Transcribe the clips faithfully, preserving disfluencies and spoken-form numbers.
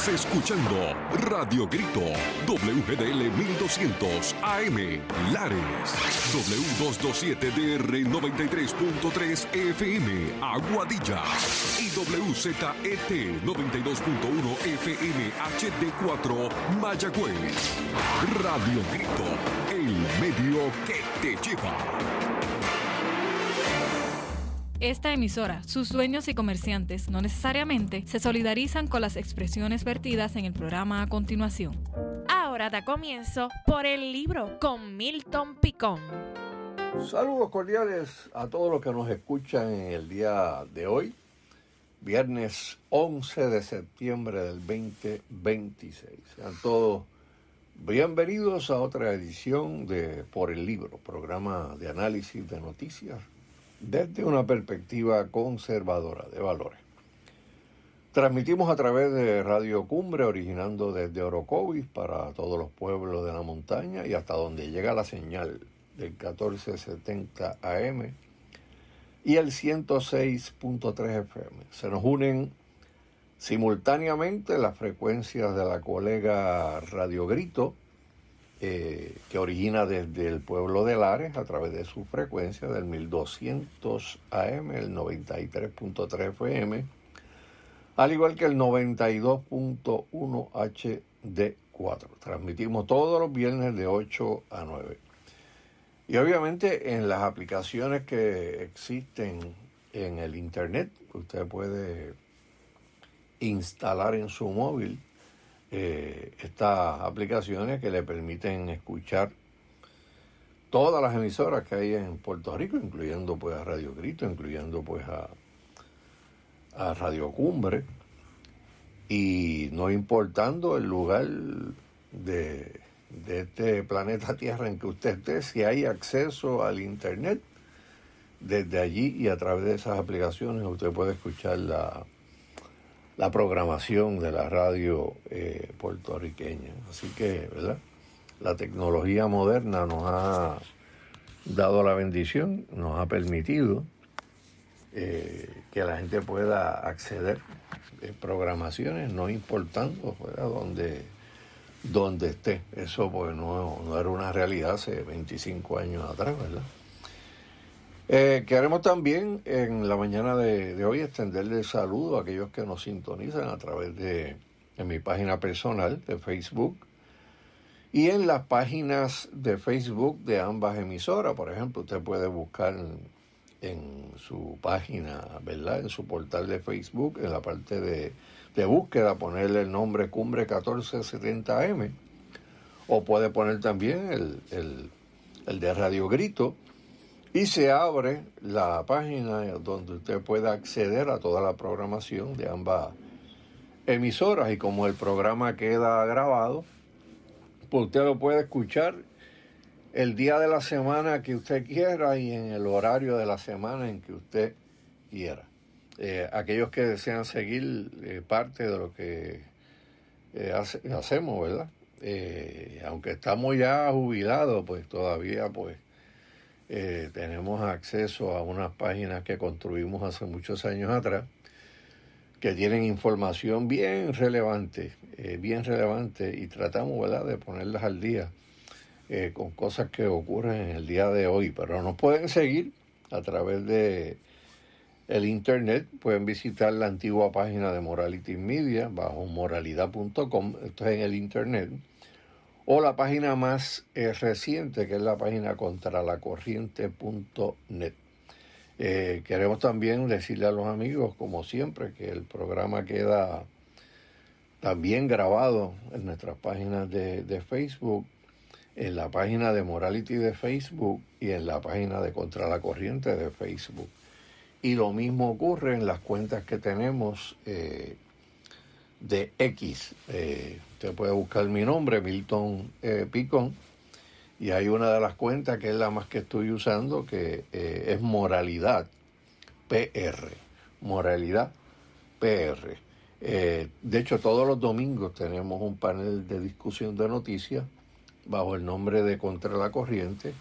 Estás escuchando Radio Grito, W G D L mil doscientos A M, Lares, W doscientos veintisiete D R noventa y tres punto tres F M, Aguadilla, y W Z E T noventa y dos punto uno F M H D cuatro, Mayagüez. Radio Grito, el medio que te lleva. Esta emisora, sus dueños y comerciantes no necesariamente se solidarizan con las expresiones vertidas en el programa a continuación. Ahora da comienzo Por el Libro con Milton Picón. Saludos cordiales a todos los que nos escuchan en el día de hoy, viernes once de septiembre del veinte veintiséis. Sean todos bienvenidos a otra edición de Por el Libro, programa de análisis de noticias desde una perspectiva conservadora de valores. Transmitimos a través de Radio Cumbre, originando desde Orocovis para todos los pueblos de la montaña y hasta donde llega la señal del catorce setenta A M y el ciento seis punto tres F M. Se nos unen simultáneamente las frecuencias de la colega Radio Grito, Eh, que origina desde el pueblo de Lares a través de su frecuencia del mil doscientos A M, el noventa y tres punto tres F M, al igual que el noventa y dos punto uno H D cuatro. Transmitimos todos los viernes de ocho a nueve. Y obviamente en las aplicaciones que existen en el internet, usted puede instalar en su móvil Eh, estas aplicaciones que le permiten escuchar todas las emisoras que hay en Puerto Rico, incluyendo pues a Radio Grito, incluyendo pues a, a Radio Cumbre, y no importando el lugar de, de este planeta Tierra en que usted esté, si hay acceso al internet, desde allí y a través de esas aplicaciones usted puede escuchar la la programación de la radio eh, puertorriqueña. Así que, ¿verdad? La tecnología moderna nos ha dado la bendición, nos ha permitido eh, que la gente pueda acceder a programaciones, no importando, ¿verdad?, donde, donde esté. Eso pues no, no era una realidad hace veinticinco años atrás, ¿verdad? Eh, queremos también en la mañana de, de hoy extenderle el saludo a aquellos que nos sintonizan a través de, de mi página personal de Facebook y en las páginas de Facebook de ambas emisoras. Por ejemplo, usted puede buscar en, en su página, ¿verdad?, en su portal de Facebook, en la parte de, de búsqueda, ponerle el nombre Cumbre catorce setenta A M, o puede poner también el, el, el de Radio Grito, y se abre la página donde usted pueda acceder a toda la programación de ambas emisoras. Y como el programa queda grabado, pues usted lo puede escuchar el día de la semana que usted quiera y en el horario de la semana en que usted quiera. Eh, aquellos que desean seguir eh, parte de lo que eh, hace, hacemos, ¿verdad? Eh, aunque estamos ya jubilados, pues todavía pues Eh, tenemos acceso a unas páginas que construimos hace muchos años atrás que tienen información bien relevante, eh, bien relevante, y tratamos, ¿verdad?, de ponerlas al día eh, con cosas que ocurren en el día de hoy. Pero nos pueden seguir a través de el internet, pueden visitar la antigua página de Morality Media bajo moralidad punto com, esto es en el internet, o la página más eh, reciente, que es la página contralacorriente punto net. Eh, queremos también decirle a los amigos, como siempre, que el programa queda también grabado en nuestras páginas de, de Facebook, en la página de Morality de Facebook y en la página de Contra la Corriente de Facebook. Y lo mismo ocurre en las cuentas que tenemos eh, de X. Eh, usted puede buscar mi nombre, Milton eh, Picón, y hay una de las cuentas que es la más que estoy usando, que eh, es Moralidad P R. Moralidad P R. Eh, de hecho, todos los domingos tenemos un panel de discusión de noticias bajo el nombre de Contra la Corriente,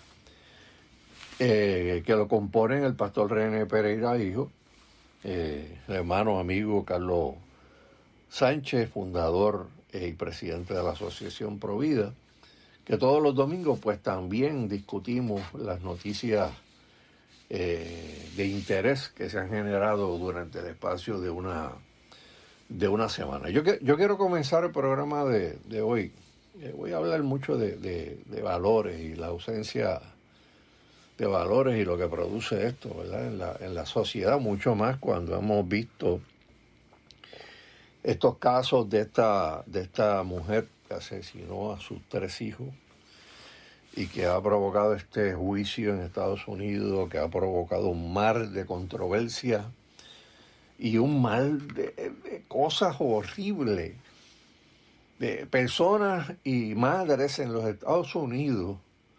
eh, que lo componen el pastor René Pereira Hijo, eh, el hermano amigo Carlos Sánchez, fundador y presidente de la Asociación Provida, que todos los domingos pues también discutimos las noticias eh, de interés que se han generado durante el espacio de una, de una semana. Yo, que, yo quiero comenzar el programa de, de hoy. Eh, voy a hablar mucho de, de, de valores y la ausencia de valores y lo que produce esto, ¿verdad? En la, en la sociedad, mucho más cuando hemos visto estos casos de esta, de esta mujer que asesinó a sus tres hijos y que ha provocado este juicio en Estados Unidos, que ha provocado un mar de controversia y un mar de, de cosas horribles, de personas y madres en los Estados Unidos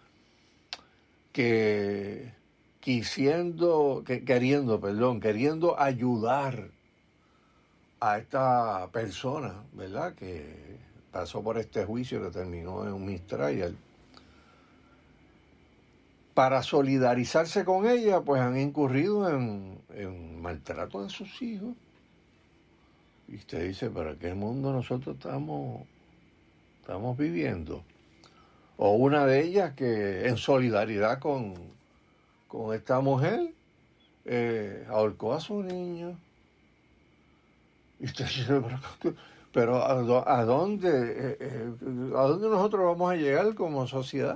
que quisiendo, que, queriendo, perdón, queriendo ayudar a esta persona, ¿verdad?, que pasó por este juicio que terminó en un mistrial. Para solidarizarse con ella, pues han incurrido en, en maltrato de sus hijos. Y usted dice, ¿para qué mundo nosotros estamos, estamos viviendo? O una de ellas que en solidaridad con, con esta mujer eh, ahorcó a su niño. Y usted dice, pero ¿a, a, dónde, eh, eh, ¿a dónde nosotros vamos a llegar como sociedad?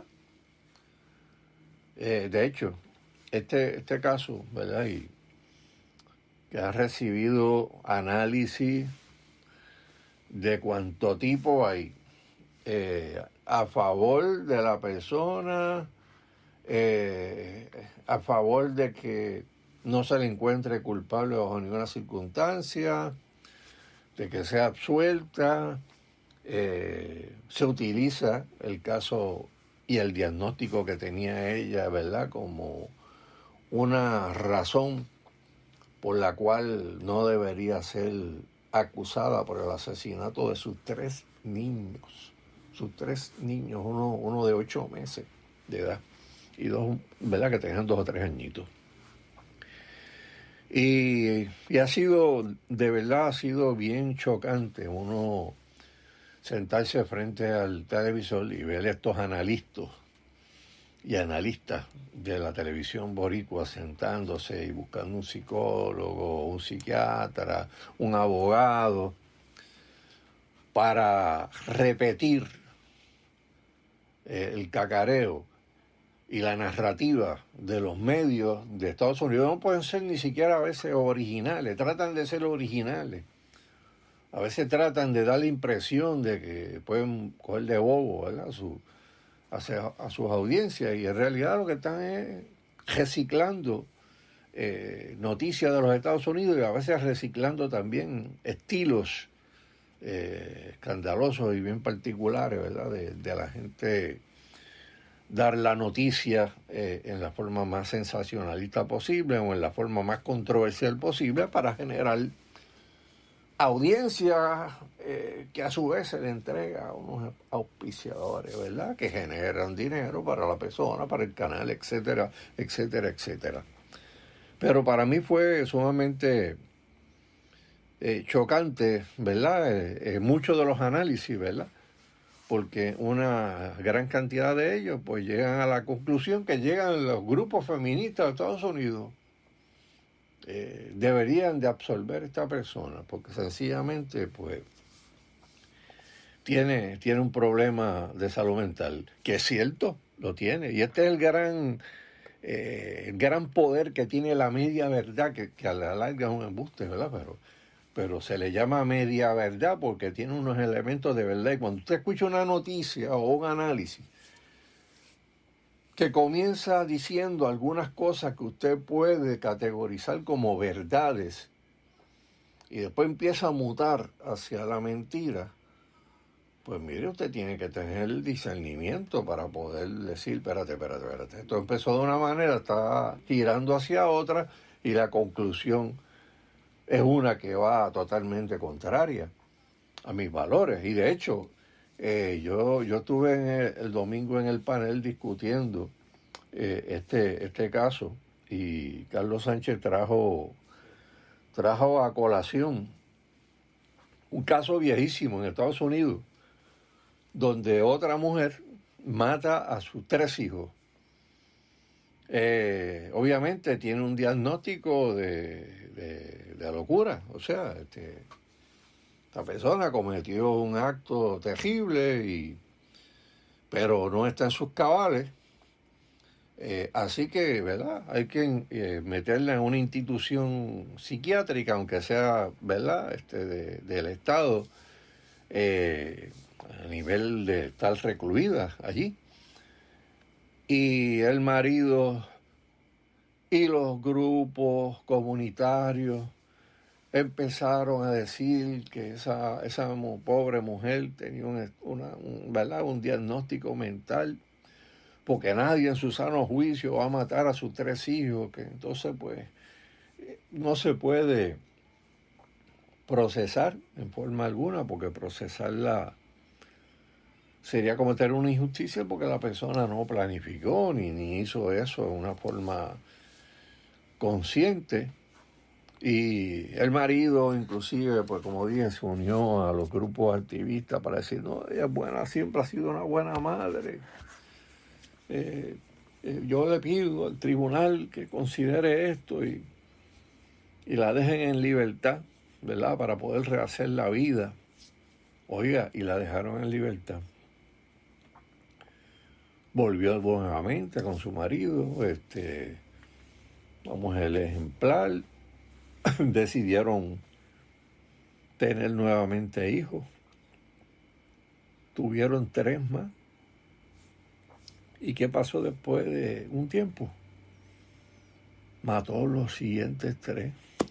Eh, de hecho, este, este caso, ¿verdad? Y que ha recibido análisis de cuánto tipo hay. Eh, a favor de la persona, eh, a favor de que no se le encuentre culpable bajo ninguna circunstancia, de que sea absuelta. Eh, se utiliza el caso y el diagnóstico que tenía ella, ¿verdad?, como una razón por la cual no debería ser acusada por el asesinato de sus tres niños. Sus tres niños, uno, uno de ocho meses de edad y dos, ¿verdad?, que tenían dos o tres añitos. Y, y ha sido, de verdad, ha sido bien chocante uno sentarse frente al televisor y ver a estos analistas y analistas de la televisión boricua sentándose y buscando un psicólogo, un psiquiatra, un abogado, para repetir eh, el cacareo y la narrativa de los medios de Estados Unidos. No pueden ser ni siquiera a veces originales, tratan de ser originales. A veces tratan de dar la impresión de que pueden coger de bobo, ¿verdad?, a, su, a, a sus audiencias, y en realidad lo que están es reciclando eh, noticias de los Estados Unidos y a veces reciclando también estilos eh, escandalosos y bien particulares, ¿verdad?, de, de la gente dar la noticia eh, en la forma más sensacionalista posible o en la forma más controversial posible para generar audiencia eh, que a su vez se le entrega a unos auspiciadores, ¿verdad?, que generan dinero para la persona, para el canal, etcétera, etcétera, etcétera. Pero para mí fue sumamente eh, chocante, ¿verdad?, eh, eh, muchos de los análisis, ¿verdad?, porque una gran cantidad de ellos pues llegan a la conclusión que llegan los grupos feministas de Estados Unidos. Eh, deberían de absolver a esta persona porque sencillamente pues tiene, tiene un problema de salud mental, que es cierto, lo tiene, y este es el gran eh, el gran poder que tiene la media verdad, que, que a la larga es un embuste, ¿verdad? Pero, pero se le llama media verdad porque tiene unos elementos de verdad, y cuando usted escucha una noticia o un análisis que comienza diciendo algunas cosas que usted puede categorizar como verdades y después empieza a mutar hacia la mentira, pues mire, usted tiene que tener el discernimiento para poder decir, espérate, espérate, espérate, esto empezó de una manera, está girando hacia otra y la conclusión es una que va totalmente contraria a mis valores. Y de hecho, Eh, yo, yo estuve en el, el domingo en el panel discutiendo eh, este, este caso, y Carlos Sánchez trajo, trajo a colación un caso viejísimo en Estados Unidos, donde otra mujer mata a sus tres hijos. Eh, obviamente tiene un diagnóstico de, de, de locura, o sea, este, esta persona cometió un acto terrible, y, pero no está en sus cabales. Eh, así que, ¿verdad? Hay que eh, meterla en una institución psiquiátrica, aunque sea, ¿verdad?, este, de, del Estado, eh, a nivel de estar recluida allí. Y el marido y los grupos comunitarios empezaron a decir que esa, esa pobre mujer tenía un, una, un, ¿verdad?, un diagnóstico mental, porque nadie en su sano juicio va a matar a sus tres hijos, que entonces pues no se puede procesar en forma alguna, porque procesarla sería cometer una injusticia, porque la persona no planificó ni, ni hizo eso de una forma consciente. Y el marido inclusive, pues como dije, se unió a los grupos activistas para decir, no, ella es buena, siempre ha sido una buena madre. Eh, eh, yo le pido al tribunal que considere esto y, y la dejen en libertad, ¿verdad?, para poder rehacer la vida. Oiga, y la dejaron en libertad. Volvió nuevamente con su marido, este, una mujer ejemplar. Decidieron tener nuevamente hijos. Tuvieron tres más. ¿Y qué pasó después de un tiempo? Mató los siguientes tres.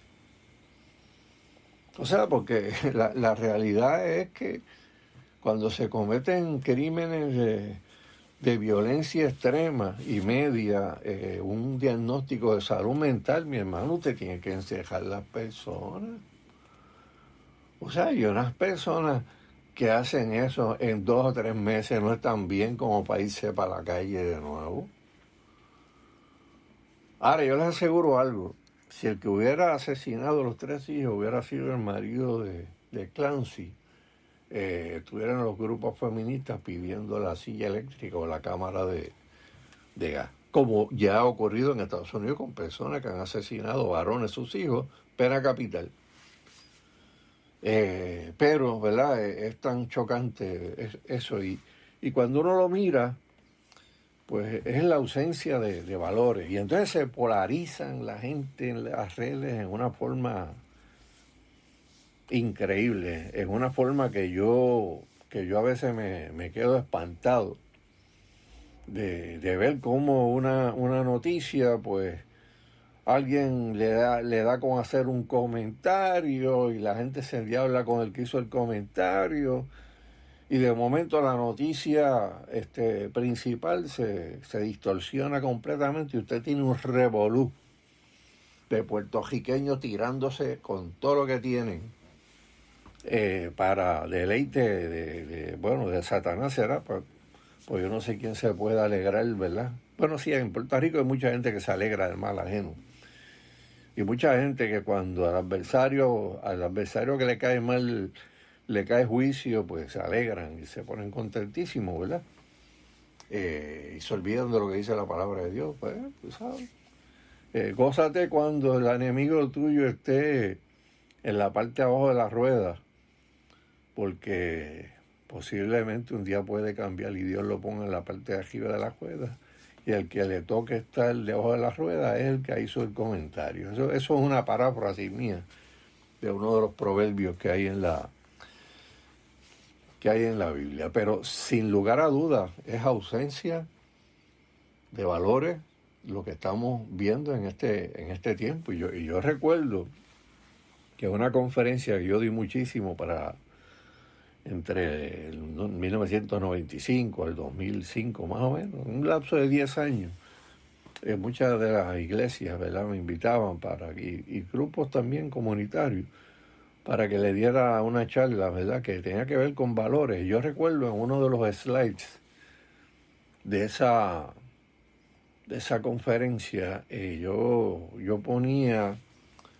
O sea, porque la, la realidad es que cuando se cometen crímenes de, de violencia extrema y media, eh, un diagnóstico de salud mental, mi hermano, usted tiene que encerrar las personas. O sea, y unas personas que hacen eso en dos o tres meses no están bien como para irse para la calle de nuevo. Ahora, yo les aseguro algo. Si el que hubiera asesinado a los tres hijos hubiera sido el marido de, de Clancy, eh, estuvieran los grupos feministas pidiendo la silla eléctrica o la cámara de, de gas. Como ya ha ocurrido en Estados Unidos con personas que han asesinado varones, sus hijos, pena capital. Eh, pero, ¿verdad? Es, es tan chocante es, eso. Y, y cuando uno lo mira, pues es la ausencia de, de valores. Y entonces se polarizan la gente en las redes en una forma increíble, en una forma que yo, que yo a veces me, me quedo espantado de, de ver cómo una, una noticia, pues alguien le da, le da con hacer un comentario y la gente se endiabla con el que hizo el comentario, y de momento la noticia este, principal se, se distorsiona completamente y usted tiene un revolú de puertorriqueños tirándose con todo lo que tienen eh, para deleite de, de, bueno, de Satanás será, pues, pues yo no sé quién se puede alegrar, ¿verdad? Bueno, sí, en Puerto Rico hay mucha gente que se alegra del mal ajeno. Y mucha gente que cuando al adversario, al adversario que le cae mal, le cae juicio, pues se alegran y se ponen contentísimos, ¿verdad? Eh, y se olvidan de lo que dice la palabra de Dios, pues, tú sabes. Eh, gózate cuando el enemigo tuyo esté en la parte de abajo de la rueda, porque posiblemente un día puede cambiar y Dios lo ponga en la parte de arriba de la rueda. Y el que le toque estar debajo de la rueda es el que hizo el comentario. Eso, eso es una paráfrasis mía de uno de los proverbios que hay en la que hay en la Biblia. Pero sin lugar a dudas es ausencia de valores lo que estamos viendo en este en este tiempo. Y yo, y yo recuerdo que una conferencia que yo di muchísimo para entre el mil novecientos noventa y cinco al dos mil cinco, más o menos, un lapso de diez años. Eh, muchas de las iglesias, ¿verdad?, me invitaban para y, y grupos también comunitarios para que le diera una charla, ¿verdad?, que tenía que ver con valores. Yo recuerdo en uno de los slides de esa, de esa conferencia, eh, yo, yo ponía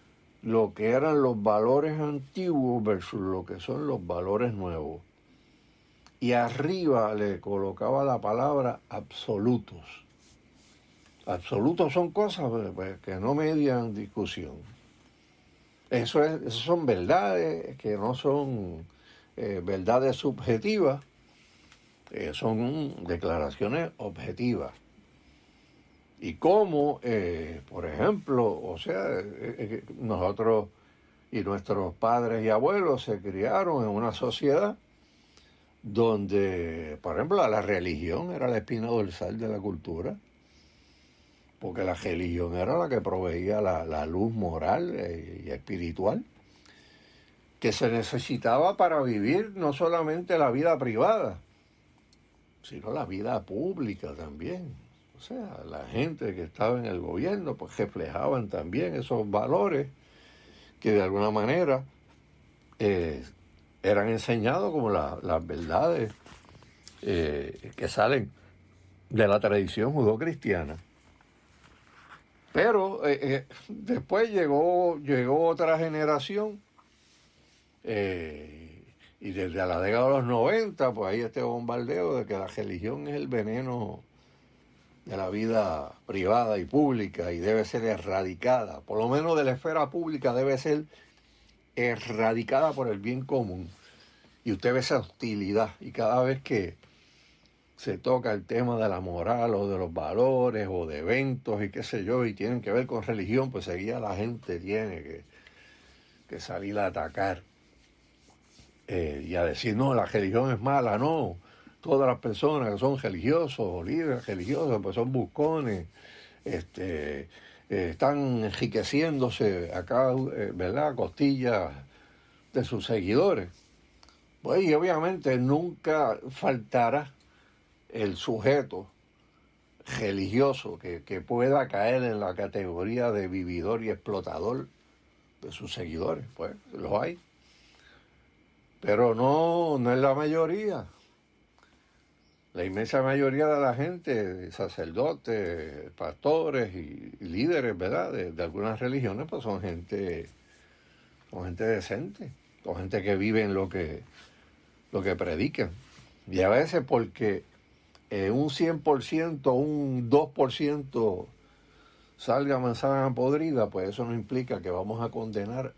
lo que eran los valores antiguos versus lo que son los valores nuevos. Y arriba le colocaba la palabra absolutos. Absolutos son cosas pues, que no median discusión. Eso es, eso son verdades que no son eh, verdades subjetivas, eh, son declaraciones objetivas. Y cómo, eh, por ejemplo, o sea, eh, nosotros y nuestros padres y abuelos se criaron en una sociedad donde, por ejemplo, la religión era la espina dorsal de la cultura, porque la religión era la que proveía la, la luz moral eh, y espiritual que se necesitaba para vivir no solamente la vida privada, sino la vida pública también. O sea, la gente que estaba en el gobierno pues reflejaban también esos valores que de alguna manera eh, eran enseñados como la, las verdades eh, que salen de la tradición judeocristiana. Pero eh, eh, después llegó, llegó otra generación eh, y desde la década de los noventa pues hay este bombardeo de que la religión es el veneno de la vida privada y pública y debe ser erradicada, por lo menos de la esfera pública debe ser erradicada por el bien común. Y usted ve esa hostilidad y cada vez que se toca el tema de la moral o de los valores o de eventos y qué sé yo, y tienen que ver con religión, pues seguida la gente tiene que, que salir a atacar eh, y a decir, no, la religión es mala, no. Todas las personas que son religiosos o líderes religiosos, pues son buscones, este, eh, están enriqueciéndose acá, eh, ¿verdad?, a costillas de sus seguidores. Pues y obviamente nunca faltará el sujeto religioso que, que pueda caer en la categoría de vividor y explotador de sus seguidores, pues los hay. Pero no, no es la mayoría. La inmensa mayoría de la gente, sacerdotes, pastores y, y líderes, ¿verdad?, de, de algunas religiones, pues son gente, son gente decente, son gente que vive en lo que, lo que predican. Y a veces porque eh, un cien por ciento, un dos por ciento salga manzana podrida, pues eso no implica que vamos a condenar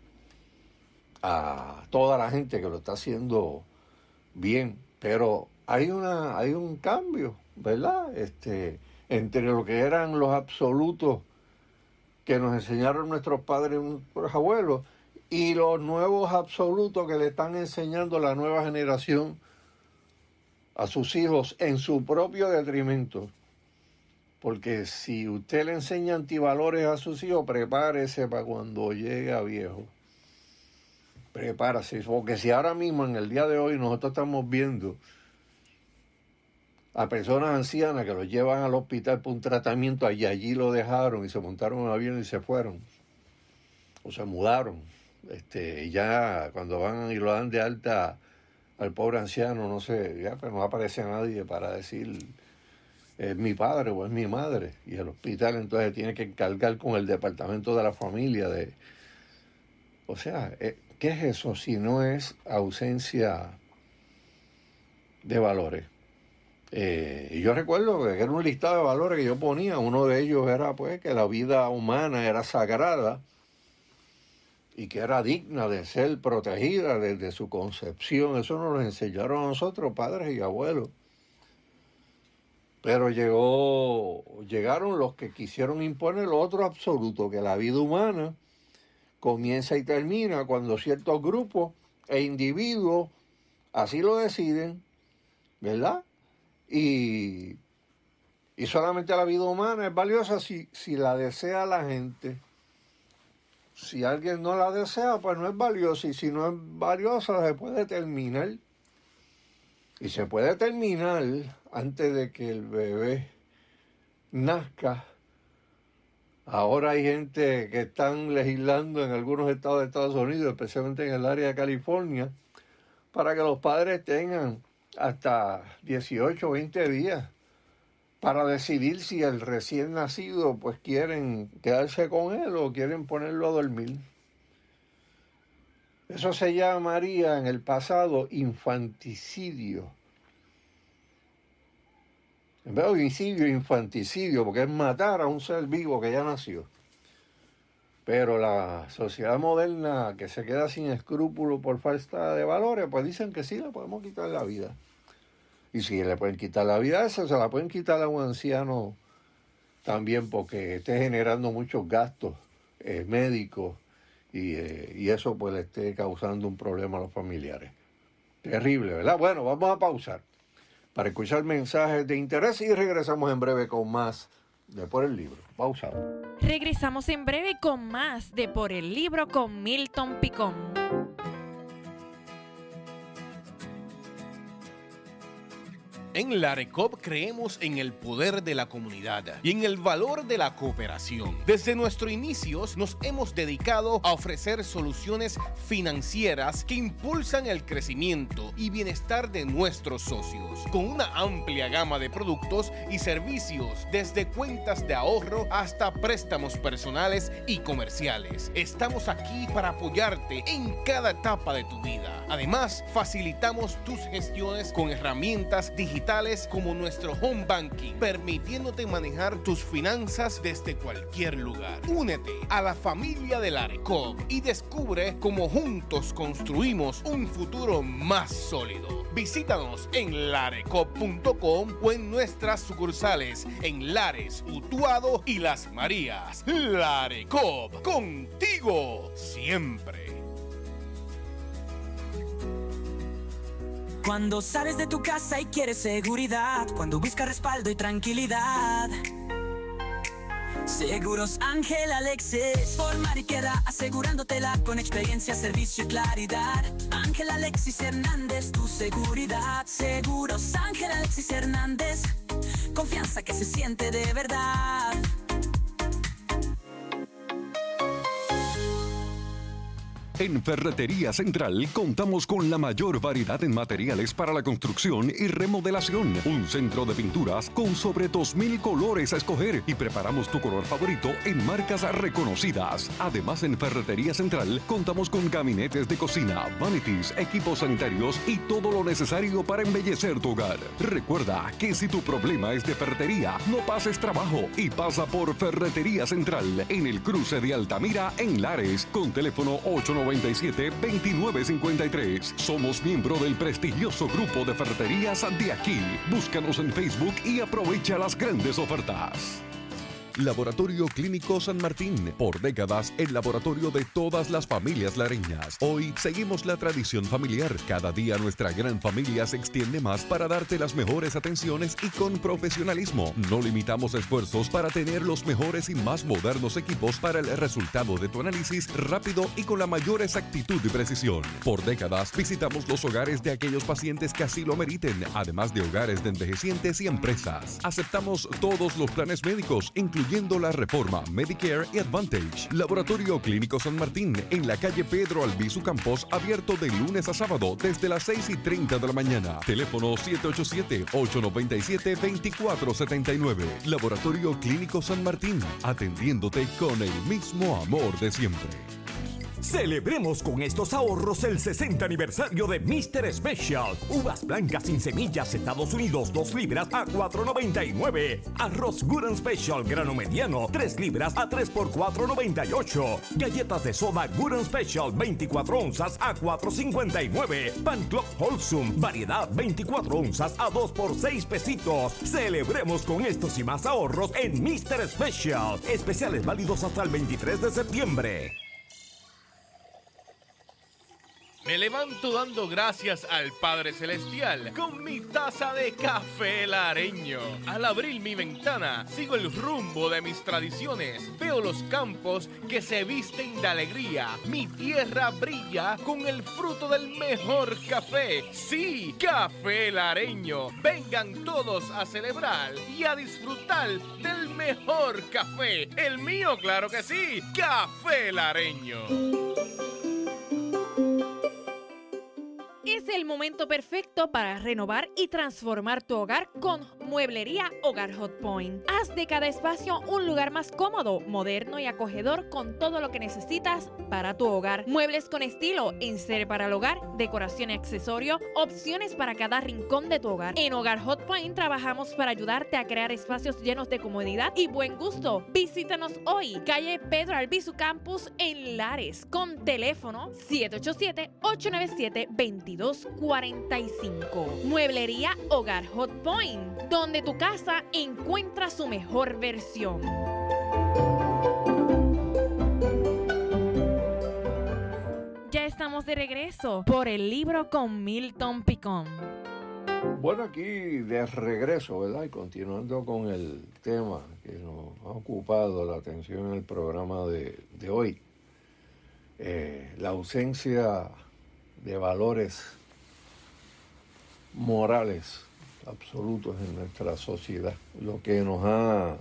a toda la gente que lo está haciendo bien, pero hay una hay un cambio, ¿verdad?, este entre lo que eran los absolutos que nos enseñaron nuestros padres y nuestros abuelos y los nuevos absolutos que le están enseñando la nueva generación a sus hijos en su propio detrimento. Porque si usted le enseña antivalores a sus hijos, prepárese para cuando llegue a viejo. Prepárese, porque si ahora mismo en el día de hoy nosotros estamos viendo a personas ancianas que los llevan al hospital por un tratamiento y allí lo dejaron y se montaron en un avión y se fueron o se mudaron, este, y ya cuando van y lo dan de alta al pobre anciano, no sé, ya pues no aparece nadie para decir es mi padre o es mi madre, y el hospital entonces tiene que encargar con el departamento de la familia de, o sea, ¿qué es eso si no es ausencia de valores? Eh, y yo recuerdo que era un listado de valores que yo ponía. Uno de ellos era pues que la vida humana era sagrada y que era digna de ser protegida desde su concepción. Eso nos lo enseñaron a nosotros, padres y abuelos. Pero llegó, llegaron los que quisieron imponer lo otro absoluto, que la vida humana comienza y termina cuando ciertos grupos e individuos así lo deciden, ¿verdad? Y, y solamente la vida humana es valiosa si, si la desea la gente. Si alguien no la desea, pues no es valiosa. Y si no es valiosa, se puede terminar. Y se puede terminar antes de que el bebé nazca. Ahora hay gente que están legislando en algunos estados de Estados Unidos, especialmente en el área de California, para que los padres tengan hasta dieciocho o veinte días para decidir si el recién nacido pues quieren quedarse con él o quieren ponerlo a dormir. Eso se llamaría en el pasado infanticidio. En vez de homicidio, infanticidio, porque es matar a un ser vivo que ya nació. Pero la sociedad moderna que se queda sin escrúpulos por falta de valores, pues dicen que sí, le podemos quitar la vida. Y si le pueden quitar la vida a eso, se la pueden quitar a un anciano también porque esté generando muchos gastos eh, médicos y, eh, y eso pues le esté causando un problema a los familiares. Terrible, ¿verdad? Bueno, vamos a pausar para escuchar mensajes de interés y regresamos en breve con más de Por el Libro. Pausa. Regresamos en breve con más de Por el Libro con Milton Picón. En la ARECOP creemos en el poder de la comunidad y en el valor de la cooperación. Desde nuestros inicios nos hemos dedicado a ofrecer soluciones financieras que impulsan el crecimiento y bienestar de nuestros socios, con una amplia gama de productos y servicios, desde cuentas de ahorro hasta préstamos personales y comerciales. Estamos aquí para apoyarte en cada etapa de tu vida. Además, facilitamos tus gestiones con herramientas digitales como nuestro Home Banking, permitiéndote manejar tus finanzas desde cualquier lugar. Únete a la familia de la ARECOP y descubre cómo juntos construimos un futuro más sólido. Visítanos en larecop punto com o en nuestras sucursales en Lares, Utuado y Las Marías. La ARECOP, contigo siempre. Cuando sales de tu casa y quieres seguridad, cuando buscas respaldo y tranquilidad, Seguros Ángel Alexis, formar y queda asegurándotela con experiencia, servicio y claridad. Ángel Alexis Hernández, tu seguridad. Seguros Ángel Alexis Hernández, confianza que se siente de verdad. En Ferretería Central contamos con la mayor variedad en materiales para la construcción y remodelación. Un centro de pinturas con sobre dos mil colores a escoger y preparamos tu color favorito en marcas reconocidas. Además, en Ferretería Central contamos con gabinetes de cocina, vanities, equipos sanitarios y todo lo necesario para embellecer tu hogar. Recuerda que si tu problema es de ferretería, no pases trabajo y pasa por Ferretería Central en el cruce de Altamira en Lares con teléfono ocho nueve siete, veintinueve cincuenta y tres. Somos miembro del prestigioso grupo de ferreterías de aquí. Búscanos en Facebook y aprovecha las grandes ofertas. Laboratorio Clínico San Martín, por décadas el laboratorio de todas las familias lareñas. Hoy seguimos la tradición familiar. Cada día nuestra gran familia se extiende más para darte las mejores atenciones y con profesionalismo. No limitamos esfuerzos para tener los mejores y más modernos equipos para el resultado de tu análisis rápido y con la mayor exactitud y precisión. Por décadas visitamos los hogares de aquellos pacientes que así lo meriten, además de hogares de envejecientes y empresas. Aceptamos todos los planes médicos, incluyendo la Reforma, Medicare y Advantage. Laboratorio Clínico San Martín, en la calle Pedro Albizu Campos, abierto de lunes a sábado desde las seis y treinta de la mañana. Teléfono siete ocho siete, ocho nueve siete, dos cuatro siete nueve. Laboratorio Clínico San Martín, atendiéndote con el mismo amor de siempre. Celebremos con estos ahorros el sesenta aniversario de mister Special. Uvas blancas sin semillas Estados Unidos, dos libras a cuatro noventa y nueve. Arroz Good and Special grano mediano, tres libras a tres por cuatro noventa y ocho. Galletas de soda Good and Special, veinticuatro onzas a cuatro cincuenta y nueve. Pan Club Wholesome, variedad veinticuatro onzas a dos por seis pesitos. Celebremos con estos y más ahorros en mister Special. Especiales válidos hasta el veintitrés de septiembre. Me levanto dando gracias al Padre Celestial con mi taza de café lareño. Al abrir mi ventana, sigo el rumbo de mis tradiciones. Veo los campos que se visten de alegría. Mi tierra brilla con el fruto del mejor café. Sí, café lareño. Vengan todos a celebrar y a disfrutar del mejor café. El mío, claro que sí. Café lareño. Es el momento perfecto para renovar y transformar tu hogar con Mueblería Hogar Hotpoint. Haz de cada espacio un lugar más cómodo, moderno y acogedor con todo lo que necesitas para tu hogar. Muebles con estilo, enseres para el hogar, decoración y accesorio, opciones para cada rincón de tu hogar. En Hogar Hotpoint trabajamos para ayudarte a crear espacios llenos de comodidad y buen gusto. Visítanos hoy, calle Pedro Albizu Campus en Lares, con teléfono siete ocho siete, ocho nueve siete, dos dos cuatro cinco. Mueblería Hogar Hotpoint, donde tu casa encuentra su mejor versión. Ya estamos de regreso por el libro con Milton Picón. Bueno, aquí de regreso, ¿verdad? Y continuando con el tema que nos ha ocupado la atención en el programa de, de hoy, eh, la ausencia de valores morales absolutos en nuestra sociedad, lo que nos ha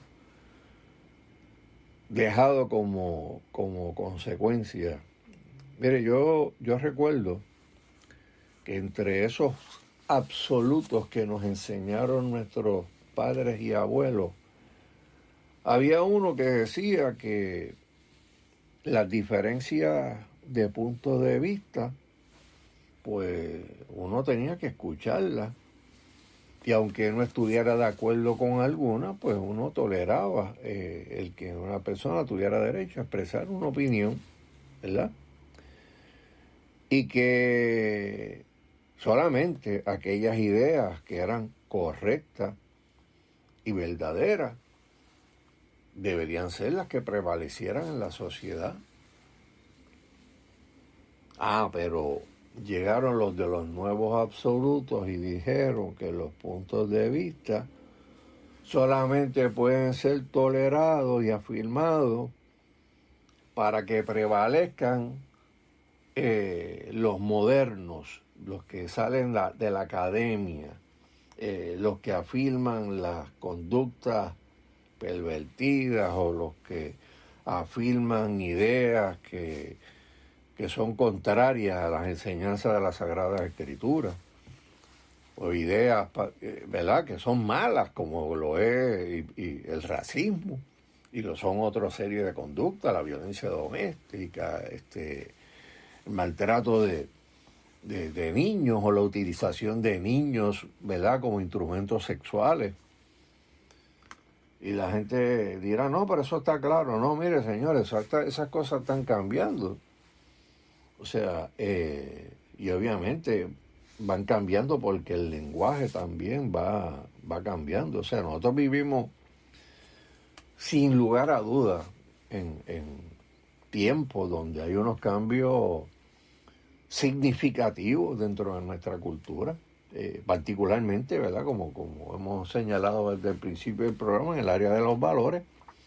dejado como, como consecuencia. Mire, yo, yo recuerdo que entre esos absolutos que nos enseñaron nuestros padres y abuelos, había uno que decía que las diferencias de puntos de vista, pues uno tenía que escucharlas, y aunque no estuviera de acuerdo con alguna, pues uno toleraba eh, el que una persona tuviera derecho a expresar una opinión, ¿verdad? Y que solamente aquellas ideas que eran correctas y verdaderas deberían ser las que prevalecieran en la sociedad. Ah, pero llegaron los de los nuevos absolutos y dijeron que los puntos de vista solamente pueden ser tolerados y afirmados para que prevalezcan eh, los modernos, los que salen la, de la academia, eh, los que afirman las conductas pervertidas o los que afirman ideas que, que son contrarias a las enseñanzas de las Sagradas Escrituras, o ideas, ¿verdad?, que son malas, como lo es y, y el racismo, y lo son otra serie de conductas, la violencia doméstica, este, el maltrato de, de, de niños o la utilización de niños, ¿verdad?, como instrumentos sexuales. Y la gente dirá, no, pero eso está claro. No, mire, señores, eso está, esas cosas están cambiando. O sea, eh, y obviamente van cambiando porque el lenguaje también va, va cambiando. O sea, nosotros vivimos sin lugar a dudas en, en tiempos donde hay unos cambios significativos dentro de nuestra cultura. Eh, particularmente, ¿verdad?, como, como hemos señalado desde el principio del programa, en el área de los valores.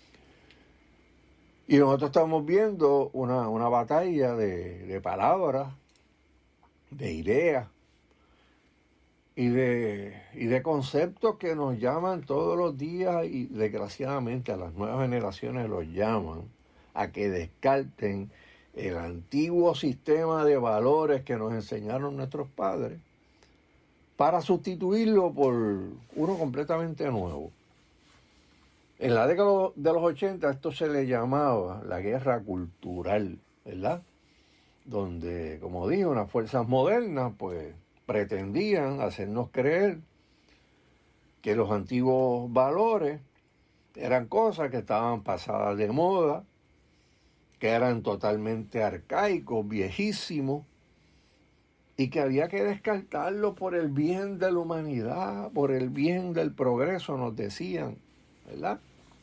Y nosotros estamos viendo una, una batalla de, de palabras, de ideas y de, y de conceptos que nos llaman todos los días, y desgraciadamente a las nuevas generaciones los llaman a que descarten el antiguo sistema de valores que nos enseñaron nuestros padres, para sustituirlo por uno completamente nuevo. En la década de los ochenta esto se le llamaba la guerra cultural, ¿verdad? Donde, como dije, unas fuerzas modernas pues pretendían hacernos creer que los antiguos valores eran cosas que estaban pasadas de moda, que eran totalmente arcaicos, viejísimos, y que había que descartarlo por el bien de la humanidad, por el bien del progreso, nos decían, ¿verdad?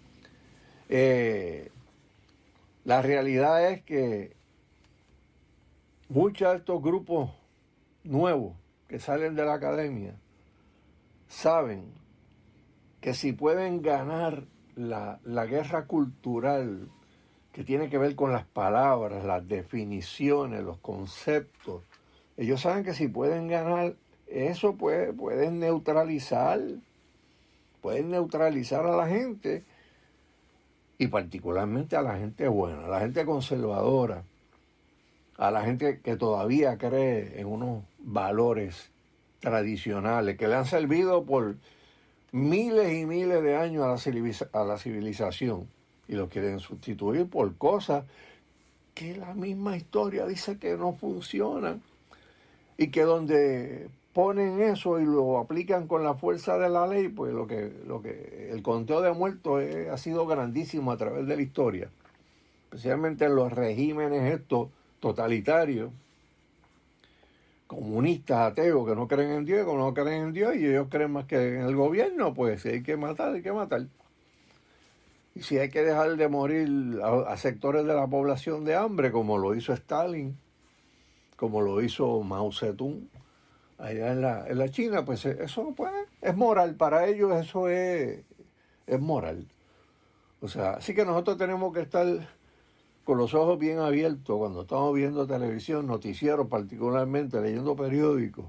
Eh, la realidad es que muchos de estos grupos nuevos que salen de la academia saben que si pueden ganar la, la guerra cultural que tiene que ver con las palabras, las definiciones, los conceptos, ellos saben que si pueden ganar eso, pues, pueden neutralizar, pueden neutralizar a la gente, y particularmente a la gente buena, a la gente conservadora, a la gente que todavía cree en unos valores tradicionales que le han servido por miles y miles de años a la, civiliza- a la civilización y lo quieren sustituir por cosas que la misma historia dice que no funcionan y que donde ponen eso y lo aplican con la fuerza de la ley, pues lo que, lo que el conteo de muertos es, ha sido grandísimo a través de la historia, especialmente en los regímenes estos totalitarios, comunistas, ateos, que no creen en Dios, que no creen en Dios, y ellos creen más que en el gobierno, pues si hay que matar, hay que matar. Y si hay que dejar de morir a, a sectores de la población de hambre, como lo hizo Stalin, como lo hizo Mao Zedong, allá en la, en la China, pues eso pues, es moral, para ellos eso es, es moral. O sea, así que nosotros tenemos que estar con los ojos bien abiertos cuando estamos viendo televisión, noticieros particularmente, leyendo periódicos,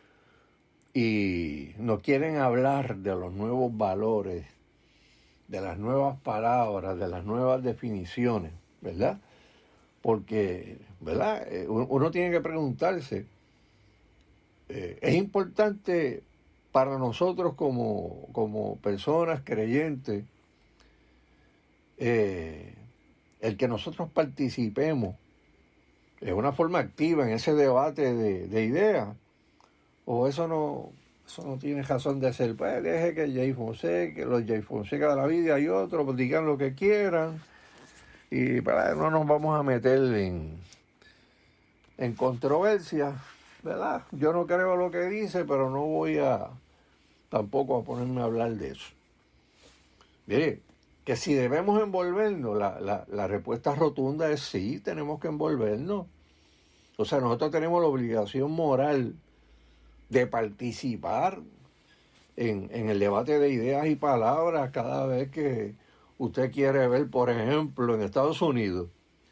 y nos quieren hablar de los nuevos valores, de las nuevas palabras, de las nuevas definiciones, ¿verdad? Porque, ¿verdad? Uno tiene que preguntarse, eh, es importante para nosotros como, como personas creyentes, eh, el que nosotros participemos de una forma activa en ese debate de, de ideas, o eso no, eso no tiene razón de ser. Pues deje que Jay Fonseca, los Jay Fonseca de la vida y otros, pues digan lo que quieran, y para no nos vamos a meter en, en controversia, ¿verdad? Yo no creo lo que dice, pero no voy a tampoco a ponerme a hablar de eso. Mire, que si debemos envolvernos, la, la, la respuesta rotunda es sí, tenemos que envolvernos. O sea, nosotros tenemos la obligación moral de participar en, en el debate de ideas y palabras cada vez que usted quiere ver, por ejemplo, en Estados Unidos,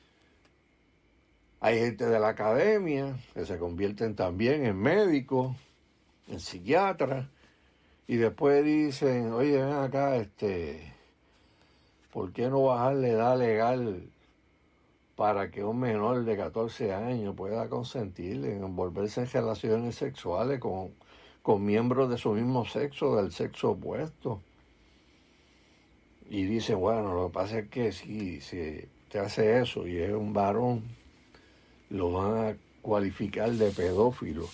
hay gente de la academia que se convierten también en médicos, en psiquiatras, y después dicen, oye, ven acá, este, ¿por qué no bajar la edad legal para que un menor de catorce años pueda consentir en envolverse en relaciones sexuales con, con miembros de su mismo sexo, del sexo opuesto? Y dicen, bueno, lo que pasa es que si, si te hace eso y es un varón, lo van a cualificar de pedófilo.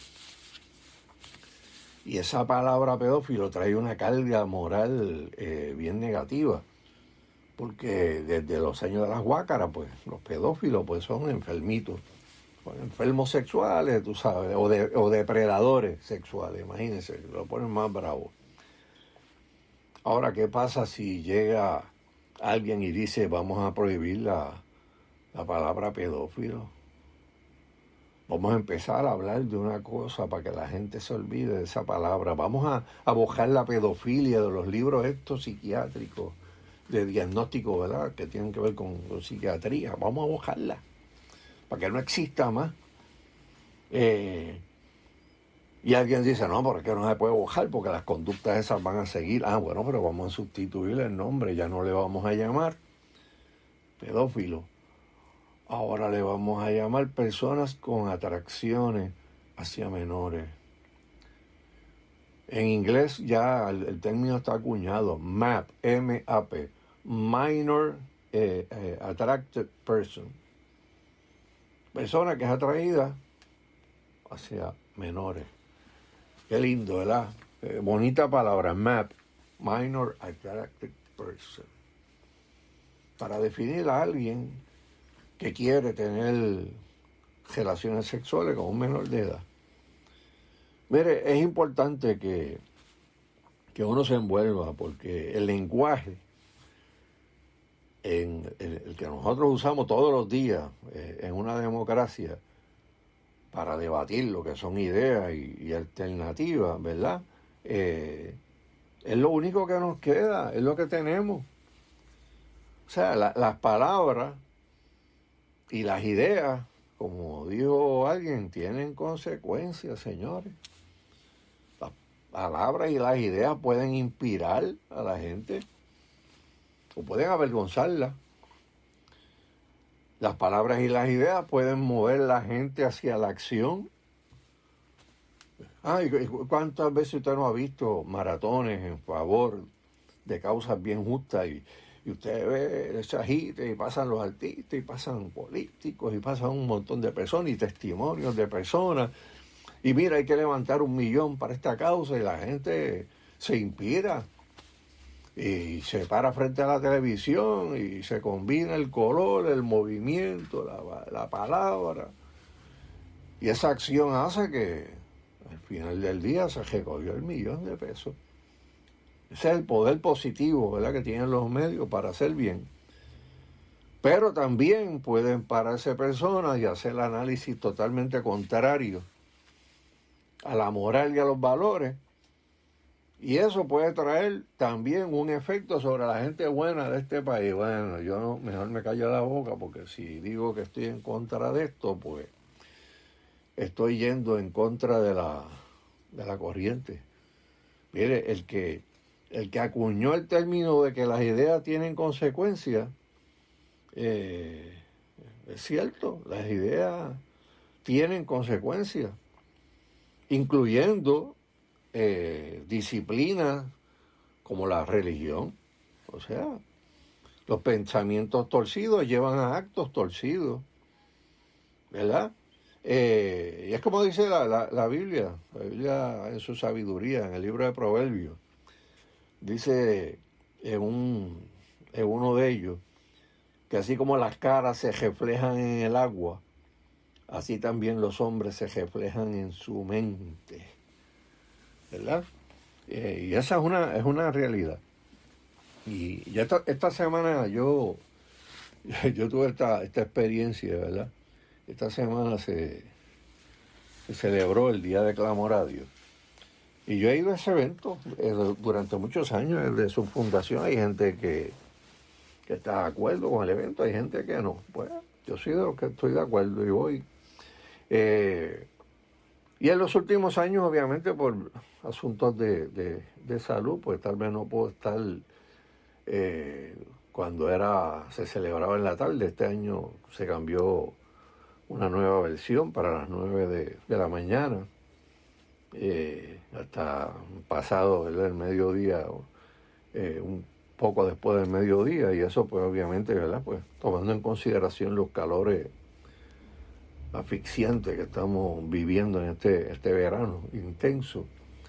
Y esa palabra pedófilo trae una carga moral eh, bien negativa, porque desde los años de las guácaras, pues los pedófilos pues son enfermitos, son enfermos sexuales, tú sabes, o, de, o depredadores sexuales, imagínense, lo ponen más bravo. Ahora, ¿qué pasa si llega alguien y dice vamos a prohibir la, la palabra pedófilo? Vamos a empezar a hablar de una cosa para que la gente se olvide de esa palabra. Vamos a, a bojar la pedofilia de los libros estos psiquiátricos, de diagnóstico, ¿verdad?, que tienen que ver con, con psiquiatría. Vamos a bojarla para que no exista más. Eh, y alguien dice, no, porque no se puede bojar, porque las conductas esas van a seguir. Ah, bueno, pero vamos a sustituir el nombre, ya no le vamos a llamar pedófilo. Ahora le vamos a llamar personas con atracciones hacia menores. En inglés ya el, el término está acuñado, M A P, M A P, Minor eh, eh, Attracted Person. Persona que es atraída hacia menores. Qué lindo, ¿verdad? Eh, bonita palabra, M A P, Minor Attracted Person. Para definir a alguien que quiere tener relaciones sexuales con un menor de edad. Mire, es importante que, que uno se envuelva, porque el lenguaje en el, el que nosotros usamos todos los días eh, en una democracia para debatir lo que son ideas y, y alternativas, ¿verdad? Eh, es lo único que nos queda, es lo que tenemos. O sea, la, las palabras y las ideas, como dijo alguien, tienen consecuencias, señores. Las palabras y las ideas pueden inspirar a la gente o pueden avergonzarla. Las palabras y las ideas pueden mover a la gente hacia la acción Ay, ¿cuántas veces usted no ha visto maratones en favor de causas bien justas? Y, y usted ve ese agite y pasan los artistas y pasan políticos y pasan un montón de personas y testimonios de personas. Y mira, hay que levantar un millón para esta causa y la gente se inspira y se para frente a la televisión y se combina el color, el movimiento, la, la palabra. Y esa acción hace que al final del día se recogió el millón de pesos. Ese es el poder positivo, ¿verdad?, que tienen los medios para hacer bien. Pero también pueden pararse personas y hacer el análisis totalmente contrario a la moral y a los valores. Y eso puede traer también un efecto sobre la gente buena de este país. Bueno, yo no, mejor me callo la boca, porque si digo que estoy en contra de esto, pues estoy yendo en contra de la, de la corriente. Mire, el que, el que acuñó el término de que las ideas tienen consecuencias, eh, es cierto, las ideas tienen consecuencias, incluyendo eh, disciplinas como la religión. O sea, los pensamientos torcidos llevan a actos torcidos, ¿verdad? Eh, y es como dice la, la, la Biblia, la Biblia en su sabiduría, en el libro de Proverbios, dice en, un, en uno de ellos, que así como las caras se reflejan en el agua, así también los hombres se reflejan en su mente, ¿verdad? Eh, y esa es una, es una realidad. Y ya esta, esta semana yo, yo tuve esta, esta experiencia, ¿verdad? Esta semana se, se celebró el Día de Clamor a Dios. Y yo he ido a ese evento eh, durante muchos años, desde su fundación. Hay gente que, que está de acuerdo con el evento, hay gente que no. Pues yo soy de los que estoy de acuerdo y voy. Eh, y en los últimos años, obviamente, por asuntos de, de, de salud, pues tal vez no puedo estar eh, cuando era se celebraba en la tarde. Este año se cambió una nueva versión para las nueve de, de la mañana, eh, hasta pasado, ¿verdad?, el mediodía, eh, un poco después del mediodía, y eso pues obviamente, ¿verdad?, pues tomando en consideración los calores asfixiantes que estamos viviendo en este, este verano intenso.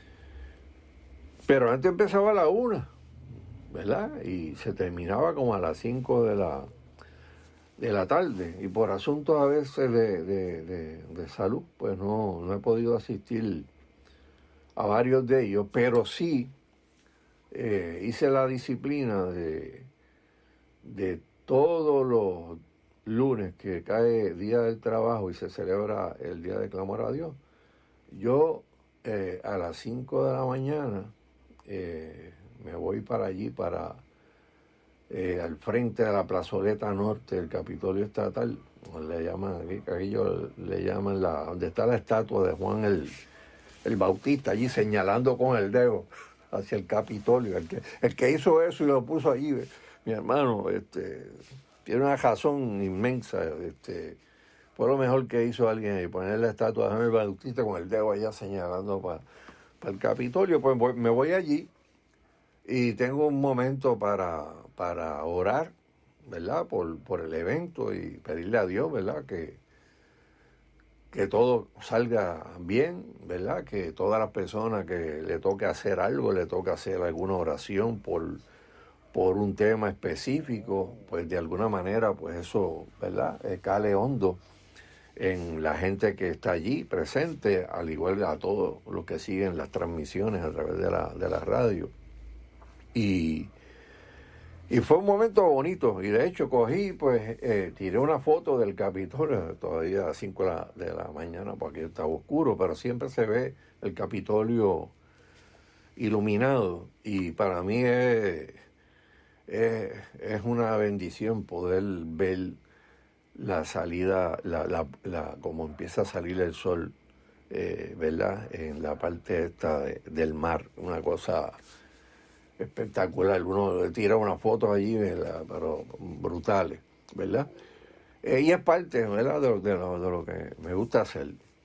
Pero antes empezaba a la una, ¿verdad?, y se terminaba como a las cinco de la de la tarde, y por asuntos a veces de, de, de, de salud, pues no, no he podido asistir a varios de ellos, pero sí eh, hice la disciplina de, de todos los lunes que cae Día del Trabajo y se celebra el Día de Clamor a Dios. Yo eh, a las cinco de la mañana eh, me voy para allí, para Eh, al frente de la plazoleta norte del Capitolio Estatal, le llaman, aquello le llaman la, donde está la estatua de Juan el, el Bautista, allí señalando con el dedo hacia el Capitolio. El que, el que hizo eso y lo puso allí, mi hermano, este, tiene una razón inmensa. Este, fue lo mejor que hizo alguien ahí, poner la estatua de Juan el Bautista con el dedo allá señalando para pa el Capitolio. Pues voy, me voy allí y tengo un momento para, para orar, ¿verdad?, por, por el evento y pedirle a Dios, ¿verdad?, que, que todo salga bien, ¿verdad?, que todas las personas que le toque hacer algo, le toque hacer alguna oración por, por un tema específico, pues de alguna manera, pues eso, ¿verdad?, eh, cale hondo en la gente que está allí presente, al igual que a todos los que siguen las transmisiones a través de la, de la radio. Y, y fue un momento bonito, y de hecho cogí, pues, eh, tiré una foto del Capitolio, todavía a las cinco de la, de la mañana, porque estaba oscuro, pero siempre se ve el Capitolio iluminado, y para mí es, es, es una bendición poder ver la salida, la, la, la, como empieza a salir el sol, eh, ¿verdad?, en la parte esta de, del mar, una cosa espectacular. Uno le tira una foto allí, ¿verdad?, pero brutales, ¿verdad? Eh, y es parte, ¿verdad?, de, de, lo, de lo que me gusta hacer.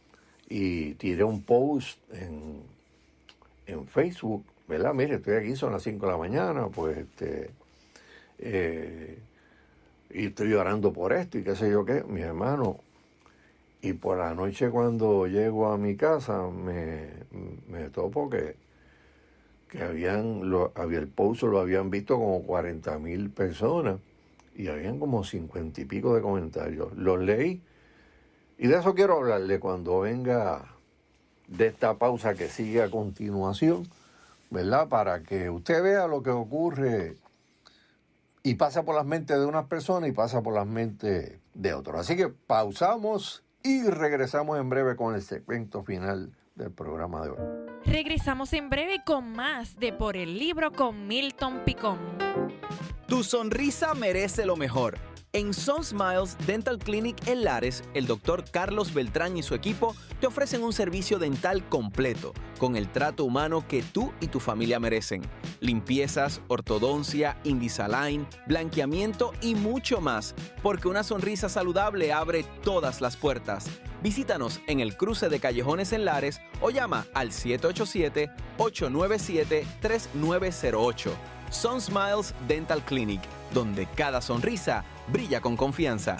y tiré un post en, en Facebook, ¿verdad? Mire, estoy aquí, son las cinco de la mañana, pues, este, eh, y estoy orando por esto y qué sé yo qué, mi hermano. Y por la noche cuando llego a mi casa me, me topo que, que habían, lo, había el post, lo habían visto como cuarenta mil personas y habían como cincuenta y pico de comentarios. Los leí y de eso quiero hablarle cuando venga de esta pausa que sigue a continuación, ¿verdad? Para que usted vea lo que ocurre y pasa por las mentes de unas personas y pasa por las mentes de otros. Así que pausamos y regresamos en breve con el segmento final del programa de hoy. Regresamos en breve con más de Por el Libro con Milton Picón. Tu sonrisa merece lo mejor. En Sun Smiles Dental Clinic en Lares, el doctor Carlos Beltrán y su equipo te ofrecen un servicio dental completo, con el trato humano que tú y tu familia merecen. Limpiezas, ortodoncia, Invisalign, blanqueamiento y mucho más, porque una sonrisa saludable abre todas las puertas. Visítanos en el cruce de Callejones en Lares o llama al siete ocho siete, ocho nueve siete, tres nueve cero ocho. Sun Smiles Dental Clinic, donde cada sonrisa brilla con confianza.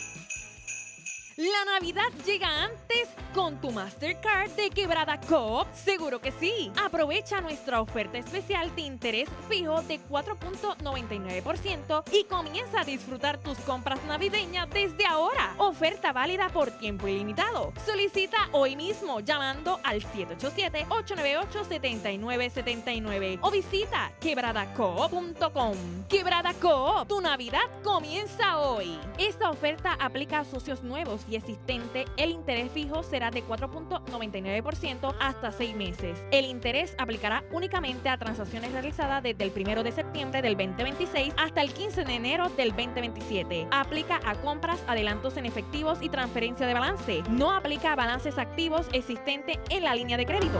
La Navidad llega antes con tu Mastercard de Quebrada Coop. Seguro que sí. Aprovecha nuestra oferta especial de interés fijo de cuatro punto noventa y nueve por ciento y comienza a disfrutar tus compras navideñas desde ahora. Oferta válida por tiempo ilimitado. Solicita hoy mismo llamando al siete ocho siete, ocho nueve ocho, siete nueve siete nueve o visita quebrada coop punto com. Quebrada Coop, tu Navidad comienza hoy. Esta oferta aplica a socios nuevos y existente. El interés fijo será de cuatro punto noventa y nueve por ciento hasta seis meses. El interés aplicará únicamente a transacciones realizadas desde el primero de septiembre del veinte veintiséis hasta el quince de enero del veinte veintisiete. Aplica a compras, adelantos en efectivos y transferencia de balance. No aplica a balances activos existentes en la línea de crédito.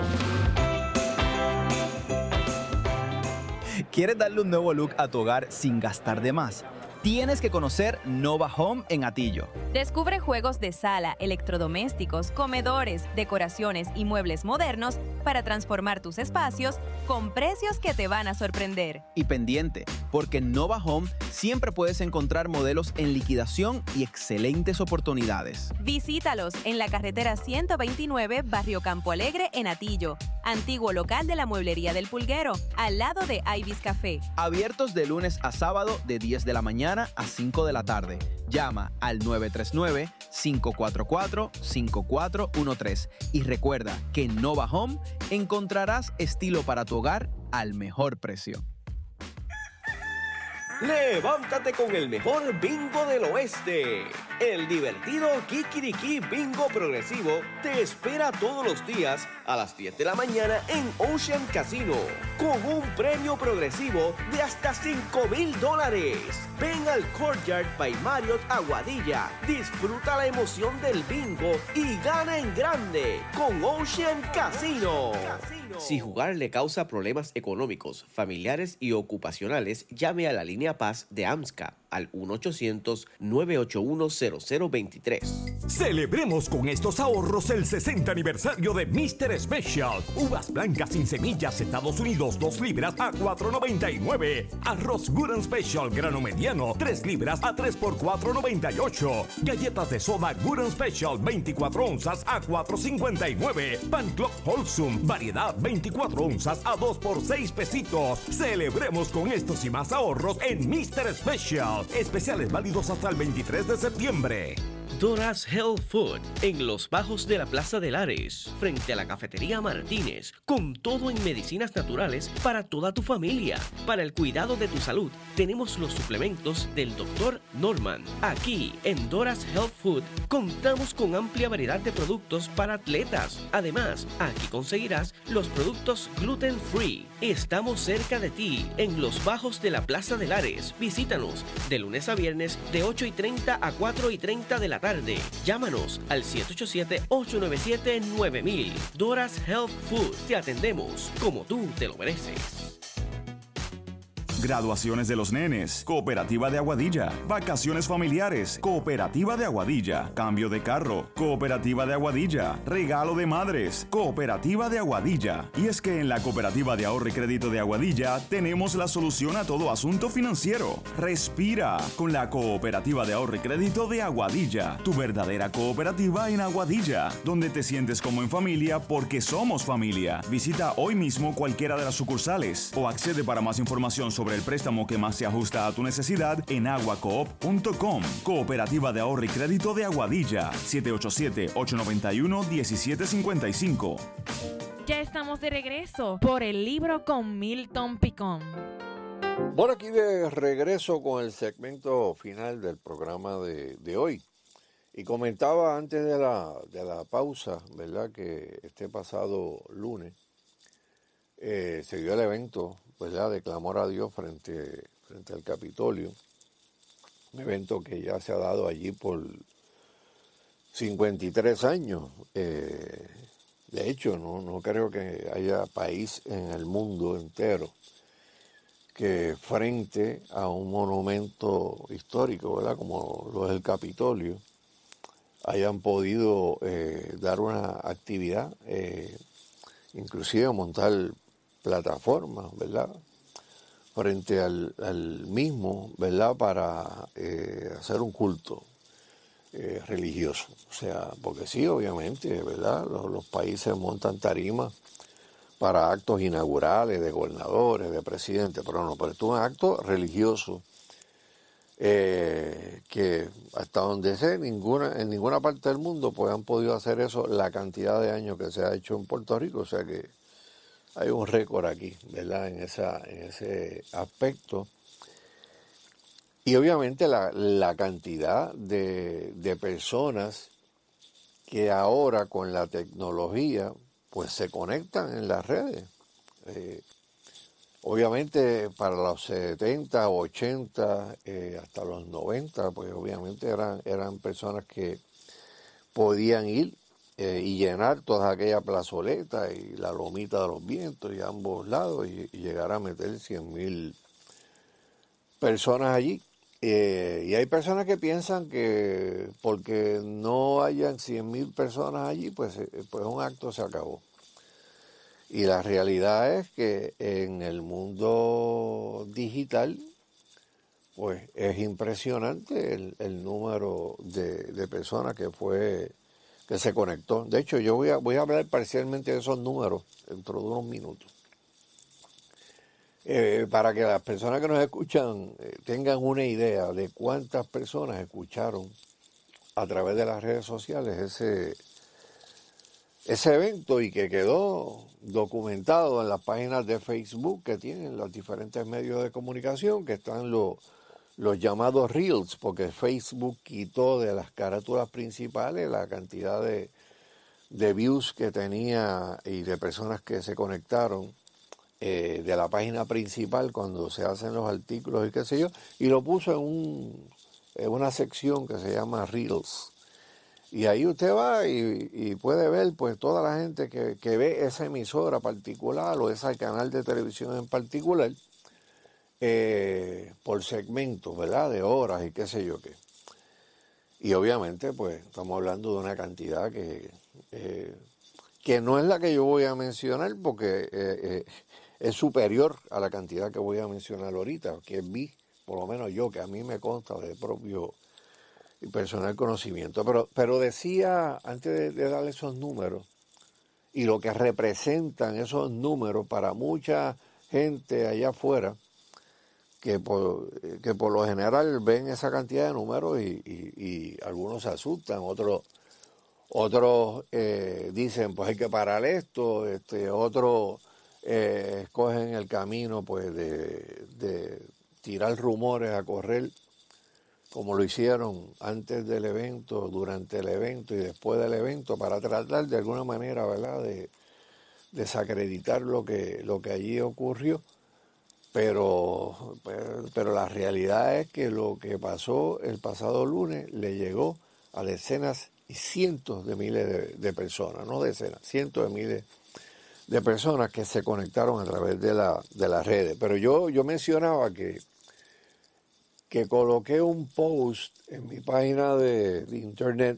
¿Quieres darle un nuevo look a tu hogar sin gastar de más? Tienes que conocer Nova Home en Atillo. Descubre juegos de sala, electrodomésticos, comedores, decoraciones y muebles modernos para transformar tus espacios con precios que te van a sorprender. Y pendiente, porque en Nova Home siempre puedes encontrar modelos en liquidación y excelentes oportunidades. Visítalos en la carretera ciento veintinueve, Barrio Campo Alegre, en Atillo. Antiguo local de la Mueblería del Pulguero, al lado de Ibis Café. Abiertos de lunes a sábado de diez de la mañana a cinco de la tarde. Llama al nueve tres nueve, cinco cuatro cuatro, cinco cuatro uno tres y recuerda que en Nova Home encontrarás estilo para tu hogar al mejor precio. Levántate con el mejor bingo del oeste. El divertido Kikiriki Bingo Progresivo te espera todos los días a las diez de la mañana en Ocean Casino, con un premio progresivo de hasta cinco mil dólares. Ven al Courtyard by Marriott Aguadilla, disfruta la emoción del bingo y gana en grande con Ocean Casino. Si jugar le causa problemas económicos, familiares y ocupacionales, llame a la línea Paz de AMSCA al uno ochocientos, nueve ocho uno, cero cero dos tres. Celebremos con estos ahorros el sesenta aniversario de mister Special. Uvas blancas sin semillas Estados Unidos, dos libras a cuatro noventa y nueve. Arroz Good and Special grano mediano, tres libras a tres por cuatro noventa y ocho. Galletas de soda Good and Special, veinticuatro onzas a cuatro cincuenta y nueve. Pan Club Wholesome, variedad veinticuatro onzas a dos por seis pesitos. Celebremos con estos y más ahorros en mister Special. Especiales válidos hasta el veintitrés de septiembre. Dora's Health Food, en los bajos de la Plaza de Lares, frente a la Cafetería Martínez, con todo en medicinas naturales para toda tu familia. Para el cuidado de tu salud, tenemos los suplementos del doctor Norman. Aquí, en Dora's Health Food, contamos con amplia variedad de productos para atletas. Además, aquí conseguirás los productos gluten free. Estamos cerca de ti, en los bajos de la Plaza de Lares. Visítanos de lunes a viernes de ocho y treinta a cuatro y treinta de la tarde. Llámanos al siete ocho siete, ocho nueve siete, nueve mil. Dora's Health Food. Te atendemos como tú te lo mereces. graduaciones de los nenes, Cooperativa de Aguadilla, vacaciones familiares, Cooperativa de Aguadilla, cambio de carro, Cooperativa de Aguadilla, regalo de madres, Cooperativa de Aguadilla. Y es que en la Cooperativa de Ahorro y Crédito de Aguadilla tenemos la solución a todo asunto financiero. Respira con la Cooperativa de Ahorro y Crédito de Aguadilla, tu verdadera cooperativa en Aguadilla, donde te sientes como en familia porque somos familia. Visita hoy mismo cualquiera de las sucursales o accede para más información sobre el préstamo que más se ajusta a tu necesidad en aguacoop punto com. Cooperativa de Ahorro y Crédito de Aguadilla, siete ocho siete, ocho nueve uno, uno siete cinco cinco. Ya estamos de regreso por el libro con Milton Picón. Bueno, aquí de regreso con el segmento final del programa de, de hoy. Y comentaba antes de la, de la pausa, ¿verdad?, que este pasado lunes eh, se dio el evento, ¿verdad?, de clamor a Dios frente, frente al Capitolio. Un evento que ya se ha dado allí por cincuenta y tres años. Eh, de hecho, no, no creo que haya país en el mundo entero que frente a un monumento histórico, ¿verdad?, como lo es el Capitolio, hayan podido eh, dar una actividad, eh, inclusive montar plataformas, ¿verdad?, frente al, al mismo, ¿verdad?, para eh, hacer un culto eh, religioso. O sea, porque sí, obviamente, ¿verdad?, los, los países montan tarimas para actos inaugurales de gobernadores, de presidentes, pero no, pero esto es un acto religioso eh, que hasta donde sé, ninguna, en ninguna parte del mundo pues han podido hacer eso la cantidad de años que se ha hecho en Puerto Rico, o sea que hay un récord aquí, ¿verdad?, en, esa, en ese aspecto. Y obviamente la, la cantidad de, de personas que ahora con la tecnología pues se conectan en las redes. Eh, obviamente para los setenta, ochenta, eh, hasta los noventa, pues obviamente eran, eran personas que podían ir eh, y llenar toda aquella plazoleta y la lomita de los vientos y a ambos lados y, y llegar a meter cien mil personas allí. Eh, y hay personas que piensan que porque no hayan cien mil personas allí, pues, pues un acto se acabó. Y la realidad es que en el mundo digital, pues es impresionante el, el número de, de personas que fue que se conectó. De hecho, yo voy a, voy a hablar parcialmente de esos números dentro de unos minutos. Eh, para que las personas que nos escuchan eh, tengan una idea de cuántas personas escucharon a través de las redes sociales ese, ese evento y que quedó documentado en las páginas de Facebook que tienen los diferentes medios de comunicación, que están los, los llamados Reels, porque Facebook quitó de las carátulas principales la cantidad de, de views que tenía y de personas que se conectaron Eh, de la página principal cuando se hacen los artículos y qué sé yo, y lo puso en, un, en una sección que se llama Reels. Y ahí usted va y, y puede ver pues toda la gente que, que ve esa emisora particular o ese canal de televisión en particular eh, por segmentos, ¿verdad?, de horas y qué sé yo qué. Y obviamente pues estamos hablando de una cantidad que, eh, que no es la que yo voy a mencionar porque eh, eh, es superior a la cantidad que voy a mencionar ahorita, que vi, por lo menos yo, que a mí me consta de propio y personal conocimiento. Pero, pero decía, antes de, de darle esos números, y lo que representan esos números para mucha gente allá afuera, que por, que por lo general ven esa cantidad de números y, y, y algunos se asustan, otros otros eh, dicen, pues hay que parar esto, este, otros Eh, escogen el camino pues de, de tirar rumores a correr como lo hicieron antes del evento, durante el evento y después del evento para tratar de alguna manera, ¿verdad?, de desacreditar lo que, lo que allí ocurrió, pero, pero, pero la realidad es que lo que pasó el pasado lunes le llegó a decenas y cientos de miles de, de personas, no decenas, cientos de miles de personas que se conectaron a través de, la, de las redes. Pero yo, yo mencionaba que, que coloqué un post en mi página de, de internet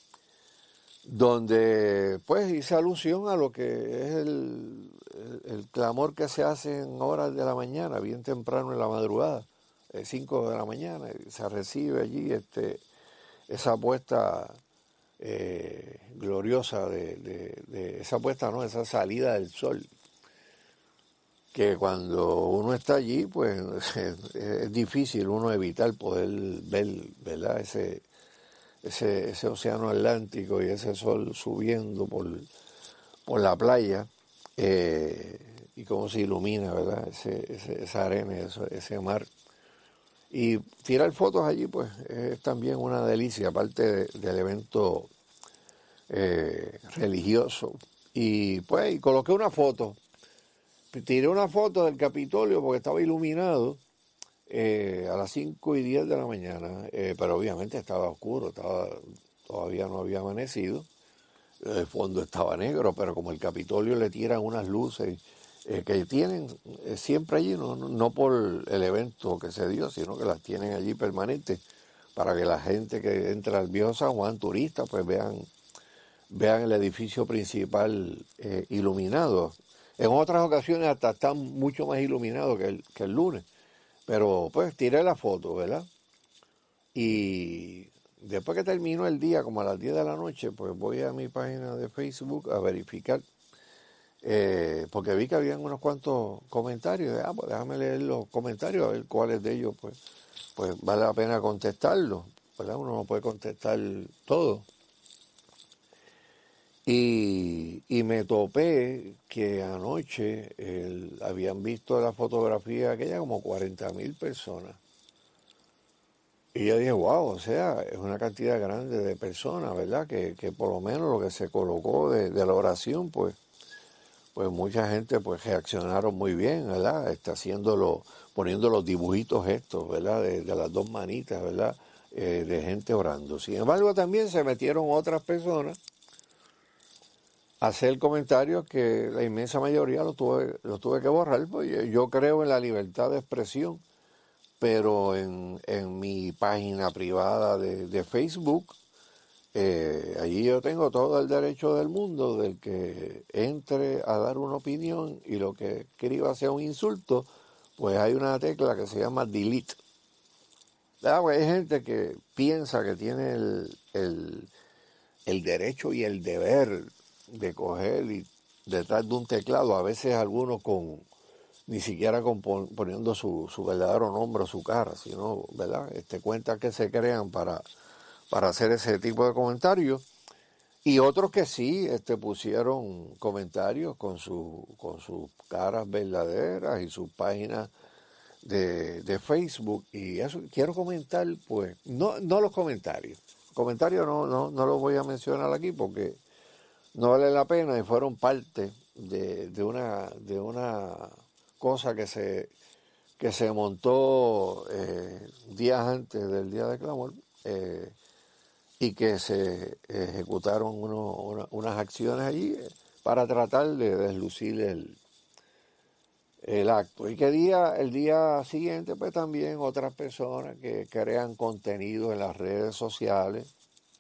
donde pues hice alusión a lo que es el, el, el clamor que se hace en horas de la mañana, bien temprano en la madrugada, cinco de la mañana, y se recibe allí este esa apuesta eh, gloriosa de, de, de esa apuesta, no, esa salida del sol, que cuando uno está allí, pues es, es difícil uno evitar poder ver, ¿verdad? Ese, ese, ese océano Atlántico y ese sol subiendo por, por la playa, eh, y cómo se ilumina, ¿verdad? Ese, ese, esa arena, ese, ese mar. Y tirar fotos allí, pues, es también una delicia, aparte de, del evento eh, religioso. Y pues, y coloqué una foto. Tiré una foto del Capitolio porque estaba iluminado eh, a las cinco y diez de la mañana, eh, pero obviamente estaba oscuro, estaba, todavía no había amanecido. El fondo estaba negro, pero como el Capitolio le tiran unas luces Eh, que tienen eh, siempre allí, no, no por el evento que se dio, sino que las tienen allí permanentes para que la gente que entra al viejo San Juan, turistas, pues vean, vean el edificio principal eh, iluminado. En otras ocasiones hasta están mucho más iluminados que el, que el lunes, pero pues tiré la foto, ¿verdad? Y después que terminó el día, como a las diez de la noche, pues voy a mi página de Facebook a verificar. Eh, porque vi que habían unos cuantos comentarios. Ah, pues déjame leer los comentarios a ver cuáles de ellos pues, pues vale la pena contestarlos, ¿verdad? Uno no puede contestar todo. Y, y me topé que anoche el, habían visto la fotografía aquella como cuarenta mil personas. Y yo dije, wow, o sea, es una cantidad grande de personas, ¿verdad? Que, que por lo menos lo que se colocó de, de la oración, pues pues mucha gente pues reaccionaron muy bien, ¿verdad? Está haciéndolo, poniendo los dibujitos estos, ¿verdad? De, de las dos manitas, ¿verdad? Eh, de gente orando. Sin embargo, también se metieron otras personas a hacer comentarios que la inmensa mayoría lo tuve, lo tuve que borrar, pues yo creo en la libertad de expresión, pero en, en mi página privada de, de Facebook, Eh, allí yo tengo todo el derecho del mundo del que entre a dar una opinión y lo que escriba sea un insulto, pues hay una tecla que se llama delete. Ah, pues hay gente que piensa que tiene el, el, el derecho y el deber de coger y detrás de un teclado, a veces algunos con ni siquiera con, poniendo su, su verdadero nombre o su cara, sino, ¿verdad? Este, cuentas que se crean para para hacer ese tipo de comentarios, y otros que sí este, pusieron comentarios con, su, con sus caras verdaderas y sus páginas de, de Facebook, y eso quiero comentar, pues, no, no los comentarios, comentarios no, no, no los voy a mencionar aquí porque no vale la pena y fueron parte de, de, una, de una cosa que se, que se montó eh, días antes del Día de Clamor, eh, y que se ejecutaron uno, una, unas acciones allí para tratar de deslucir el, el acto. Y que día, el día siguiente, pues también otras personas que crean contenido en las redes sociales,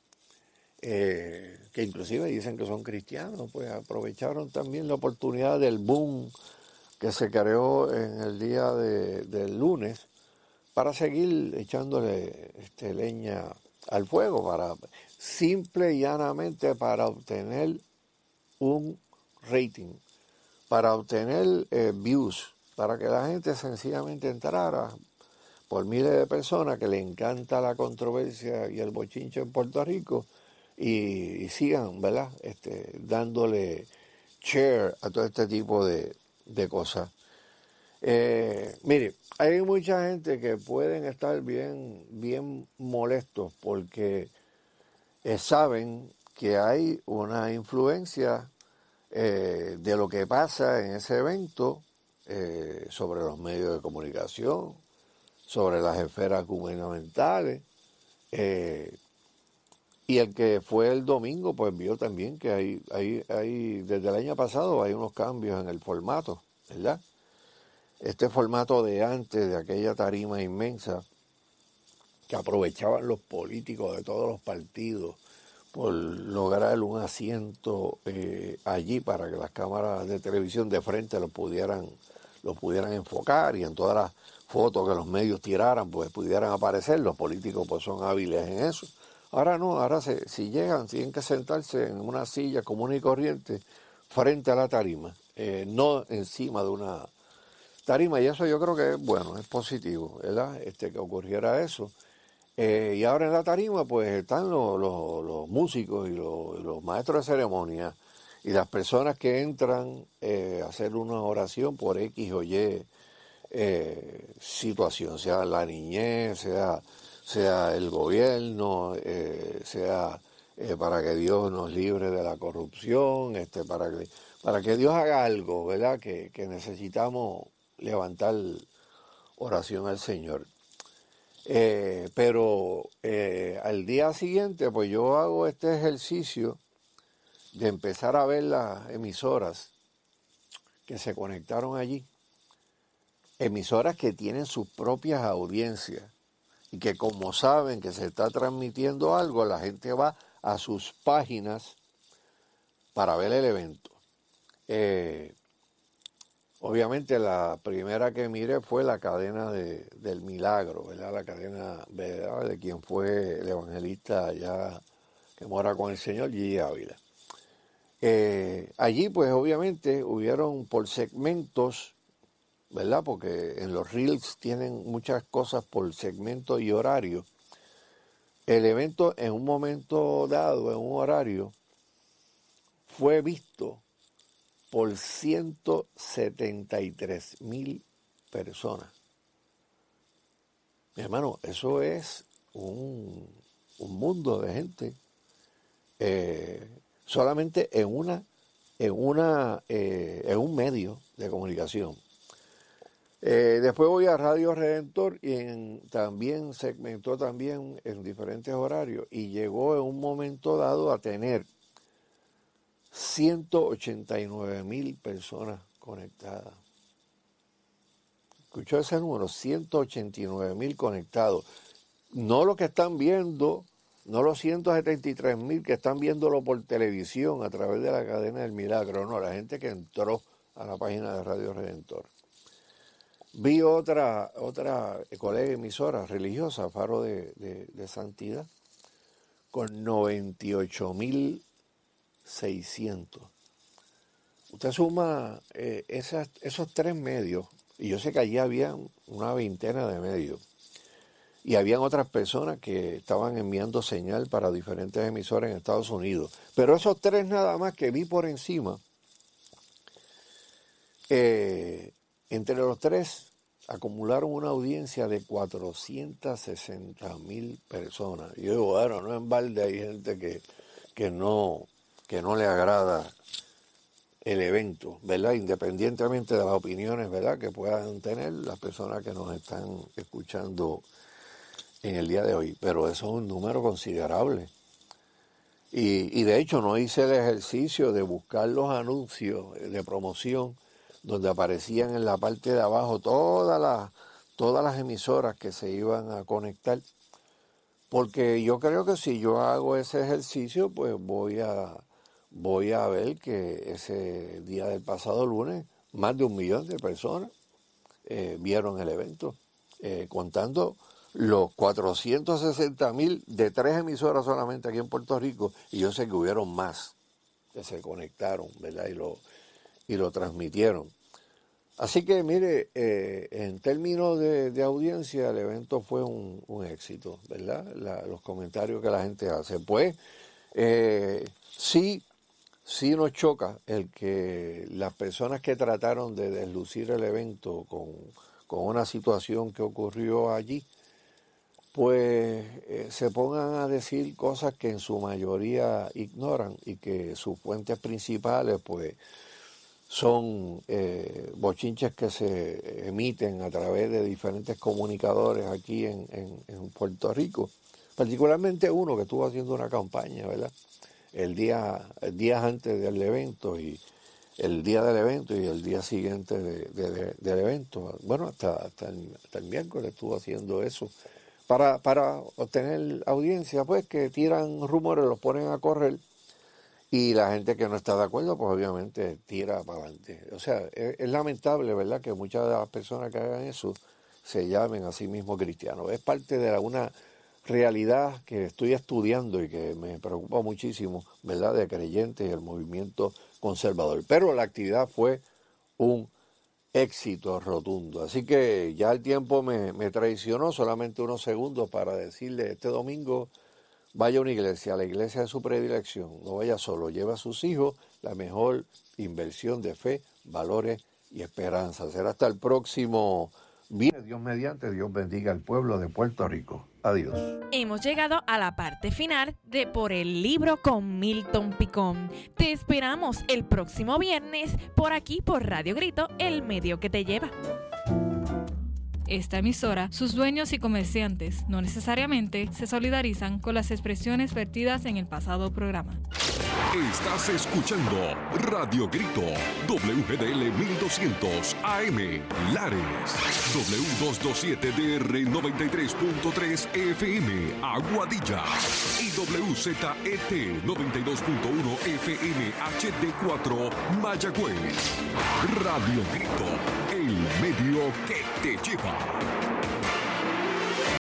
eh, que inclusive dicen que son cristianos, pues aprovecharon también la oportunidad del boom que se creó en el día de, del lunes para seguir echándole este, leña al fuego, para simple y llanamente para obtener un rating, para obtener eh, views, para que la gente sencillamente entrara, por miles de personas que le encanta la controversia y el bochinche en Puerto Rico, y, y sigan, ¿verdad? Este, dándole share a todo este tipo de, de cosas. Eh, mire, hay mucha gente que pueden estar bien, bien molestos porque eh, saben que hay una influencia eh, de lo que pasa en ese evento eh, sobre los medios de comunicación, sobre las esferas gubernamentales, eh, Y el que fue el domingo, pues vio también que hay, hay, hay, desde el año pasado hay unos cambios en el formato, ¿verdad? Este formato de antes, de aquella tarima inmensa, que aprovechaban los políticos de todos los partidos por lograr un asiento eh, allí para que las cámaras de televisión de frente lo pudieran, lo pudieran enfocar, y en todas las fotos que los medios tiraran, pues pudieran aparecer. Los políticos pues son hábiles en eso. Ahora no, ahora se, si llegan, tienen que sentarse en una silla común y corriente frente a la tarima, eh, no encima de una tarima, y eso yo creo que es bueno, es positivo, ¿verdad? Este, que ocurriera eso. Eh, y ahora en la tarima pues están los, los, los músicos y los, los maestros de ceremonia y las personas que entran eh, a hacer una oración por X o Y eh, situación, sea la niñez, sea... sea el gobierno, eh, sea eh, para que Dios nos libre de la corrupción, este, para que para que Dios haga algo, ¿verdad? Que, que necesitamos levantar oración al Señor. Eh, pero eh, al día siguiente, pues yo hago este ejercicio de empezar a ver las emisoras que se conectaron allí, emisoras que tienen sus propias audiencias, y que como saben que se está transmitiendo algo, la gente va a sus páginas para ver el evento. Eh, obviamente la primera que miré fue la cadena de, del Milagro, ¿verdad? La cadena, ¿verdad?, de quien fue el evangelista allá que mora con el Señor, Gigi Ávila. Eh, allí pues obviamente hubieron por segmentos, ¿verdad? Porque en los reels tienen muchas cosas por segmento y horario. El evento en un momento dado, en un horario, fue visto por ciento setenta y tres mil personas. Mi hermano, eso es un, un mundo de gente. Eh, solamente en una, en una, eh, en un medio de comunicación. Eh, después voy a Radio Redentor y en, también segmentó también en diferentes horarios y llegó en un momento dado a tener ciento ochenta y nueve mil personas conectadas. ¿Escuchó ese número? ciento ochenta y nueve mil conectados. No los que están viendo, no los ciento setenta y tres mil que están viéndolo por televisión a través de la cadena del Milagro, no, la gente que entró a la página de Radio Redentor. Vi otra, otra colega emisora religiosa, Faro de, de, de Santidad, con noventa y ocho mil seiscientos. Usted suma eh, esas, esos tres medios, y yo sé que allí había una veintena de medios, y habían otras personas que estaban enviando señal para diferentes emisoras en Estados Unidos. Pero esos tres nada más que vi por encima, eh, entre los tres acumularon una audiencia de cuatrocientas sesenta mil personas. Y yo digo, bueno, no en balde hay gente que, que, no, que no le agrada el evento, ¿verdad? Independientemente de las opiniones, ¿verdad?, que puedan tener las personas que nos están escuchando en el día de hoy. Pero eso es un número considerable. Y, y de hecho no hice el ejercicio de buscar los anuncios de promoción donde aparecían en la parte de abajo todas las, todas las emisoras que se iban a conectar, porque yo creo que si yo hago ese ejercicio, pues voy a, voy a ver que ese día del pasado lunes, más de un millón de personas eh, vieron el evento, eh, contando los cuatrocientos sesenta mil de tres emisoras solamente aquí en Puerto Rico, y yo sé que hubieron más que se conectaron, ¿verdad?, y lo y lo transmitieron. Así que, mire, eh, en términos de, de audiencia, el evento fue un, un éxito, ¿verdad? La, los comentarios que la gente hace. Pues, eh, sí, sí nos choca el que las personas que trataron de deslucir el evento con, con una situación que ocurrió allí, pues eh, se pongan a decir cosas que en su mayoría ignoran y que sus fuentes principales, pues, son eh, bochinches que se emiten a través de diferentes comunicadores aquí en, en, en Puerto Rico. particularmente uno que estuvo haciendo una campaña, ¿verdad? El día, el día antes del evento y el día del evento y el día siguiente de, de, de, del evento. Bueno, hasta, hasta, el, hasta el miércoles estuvo haciendo eso para, para obtener audiencia, pues que tiran rumores, los ponen a correr y la gente que no está de acuerdo, pues obviamente tira para adelante. O sea, es, es lamentable, ¿verdad?, que muchas de las personas que hagan eso se llamen a sí mismos cristianos. Es parte de la, una realidad que estoy estudiando y que me preocupa muchísimo, ¿verdad?, de creyentes y el movimiento conservador. Pero la actividad fue un éxito rotundo. Así que ya el tiempo me, me traicionó, solamente unos segundos para decirle: este domingo vaya a una iglesia, a la iglesia de su predilección. No vaya solo, lleve a sus hijos, la mejor inversión de fe, valores y esperanza. Será hasta el próximo viernes. Dios mediante, Dios bendiga al pueblo de Puerto Rico. Adiós. Hemos llegado a la parte final de Por el Libro con Milton Picón. Te esperamos el próximo viernes por aquí por Radio Grito, el medio que te lleva. Esta emisora, sus dueños y comerciantes no necesariamente se solidarizan con las expresiones vertidas en el pasado programa. Estás escuchando Radio Grito, W G D L mil doscientos A M, Lares, W doscientos veintisiete D R noventa y tres punto tres F M, Aguadilla, y W Z E T noventa y dos punto uno F M H D cuatro, Mayagüez. Radio Grito, el medio que te lleva.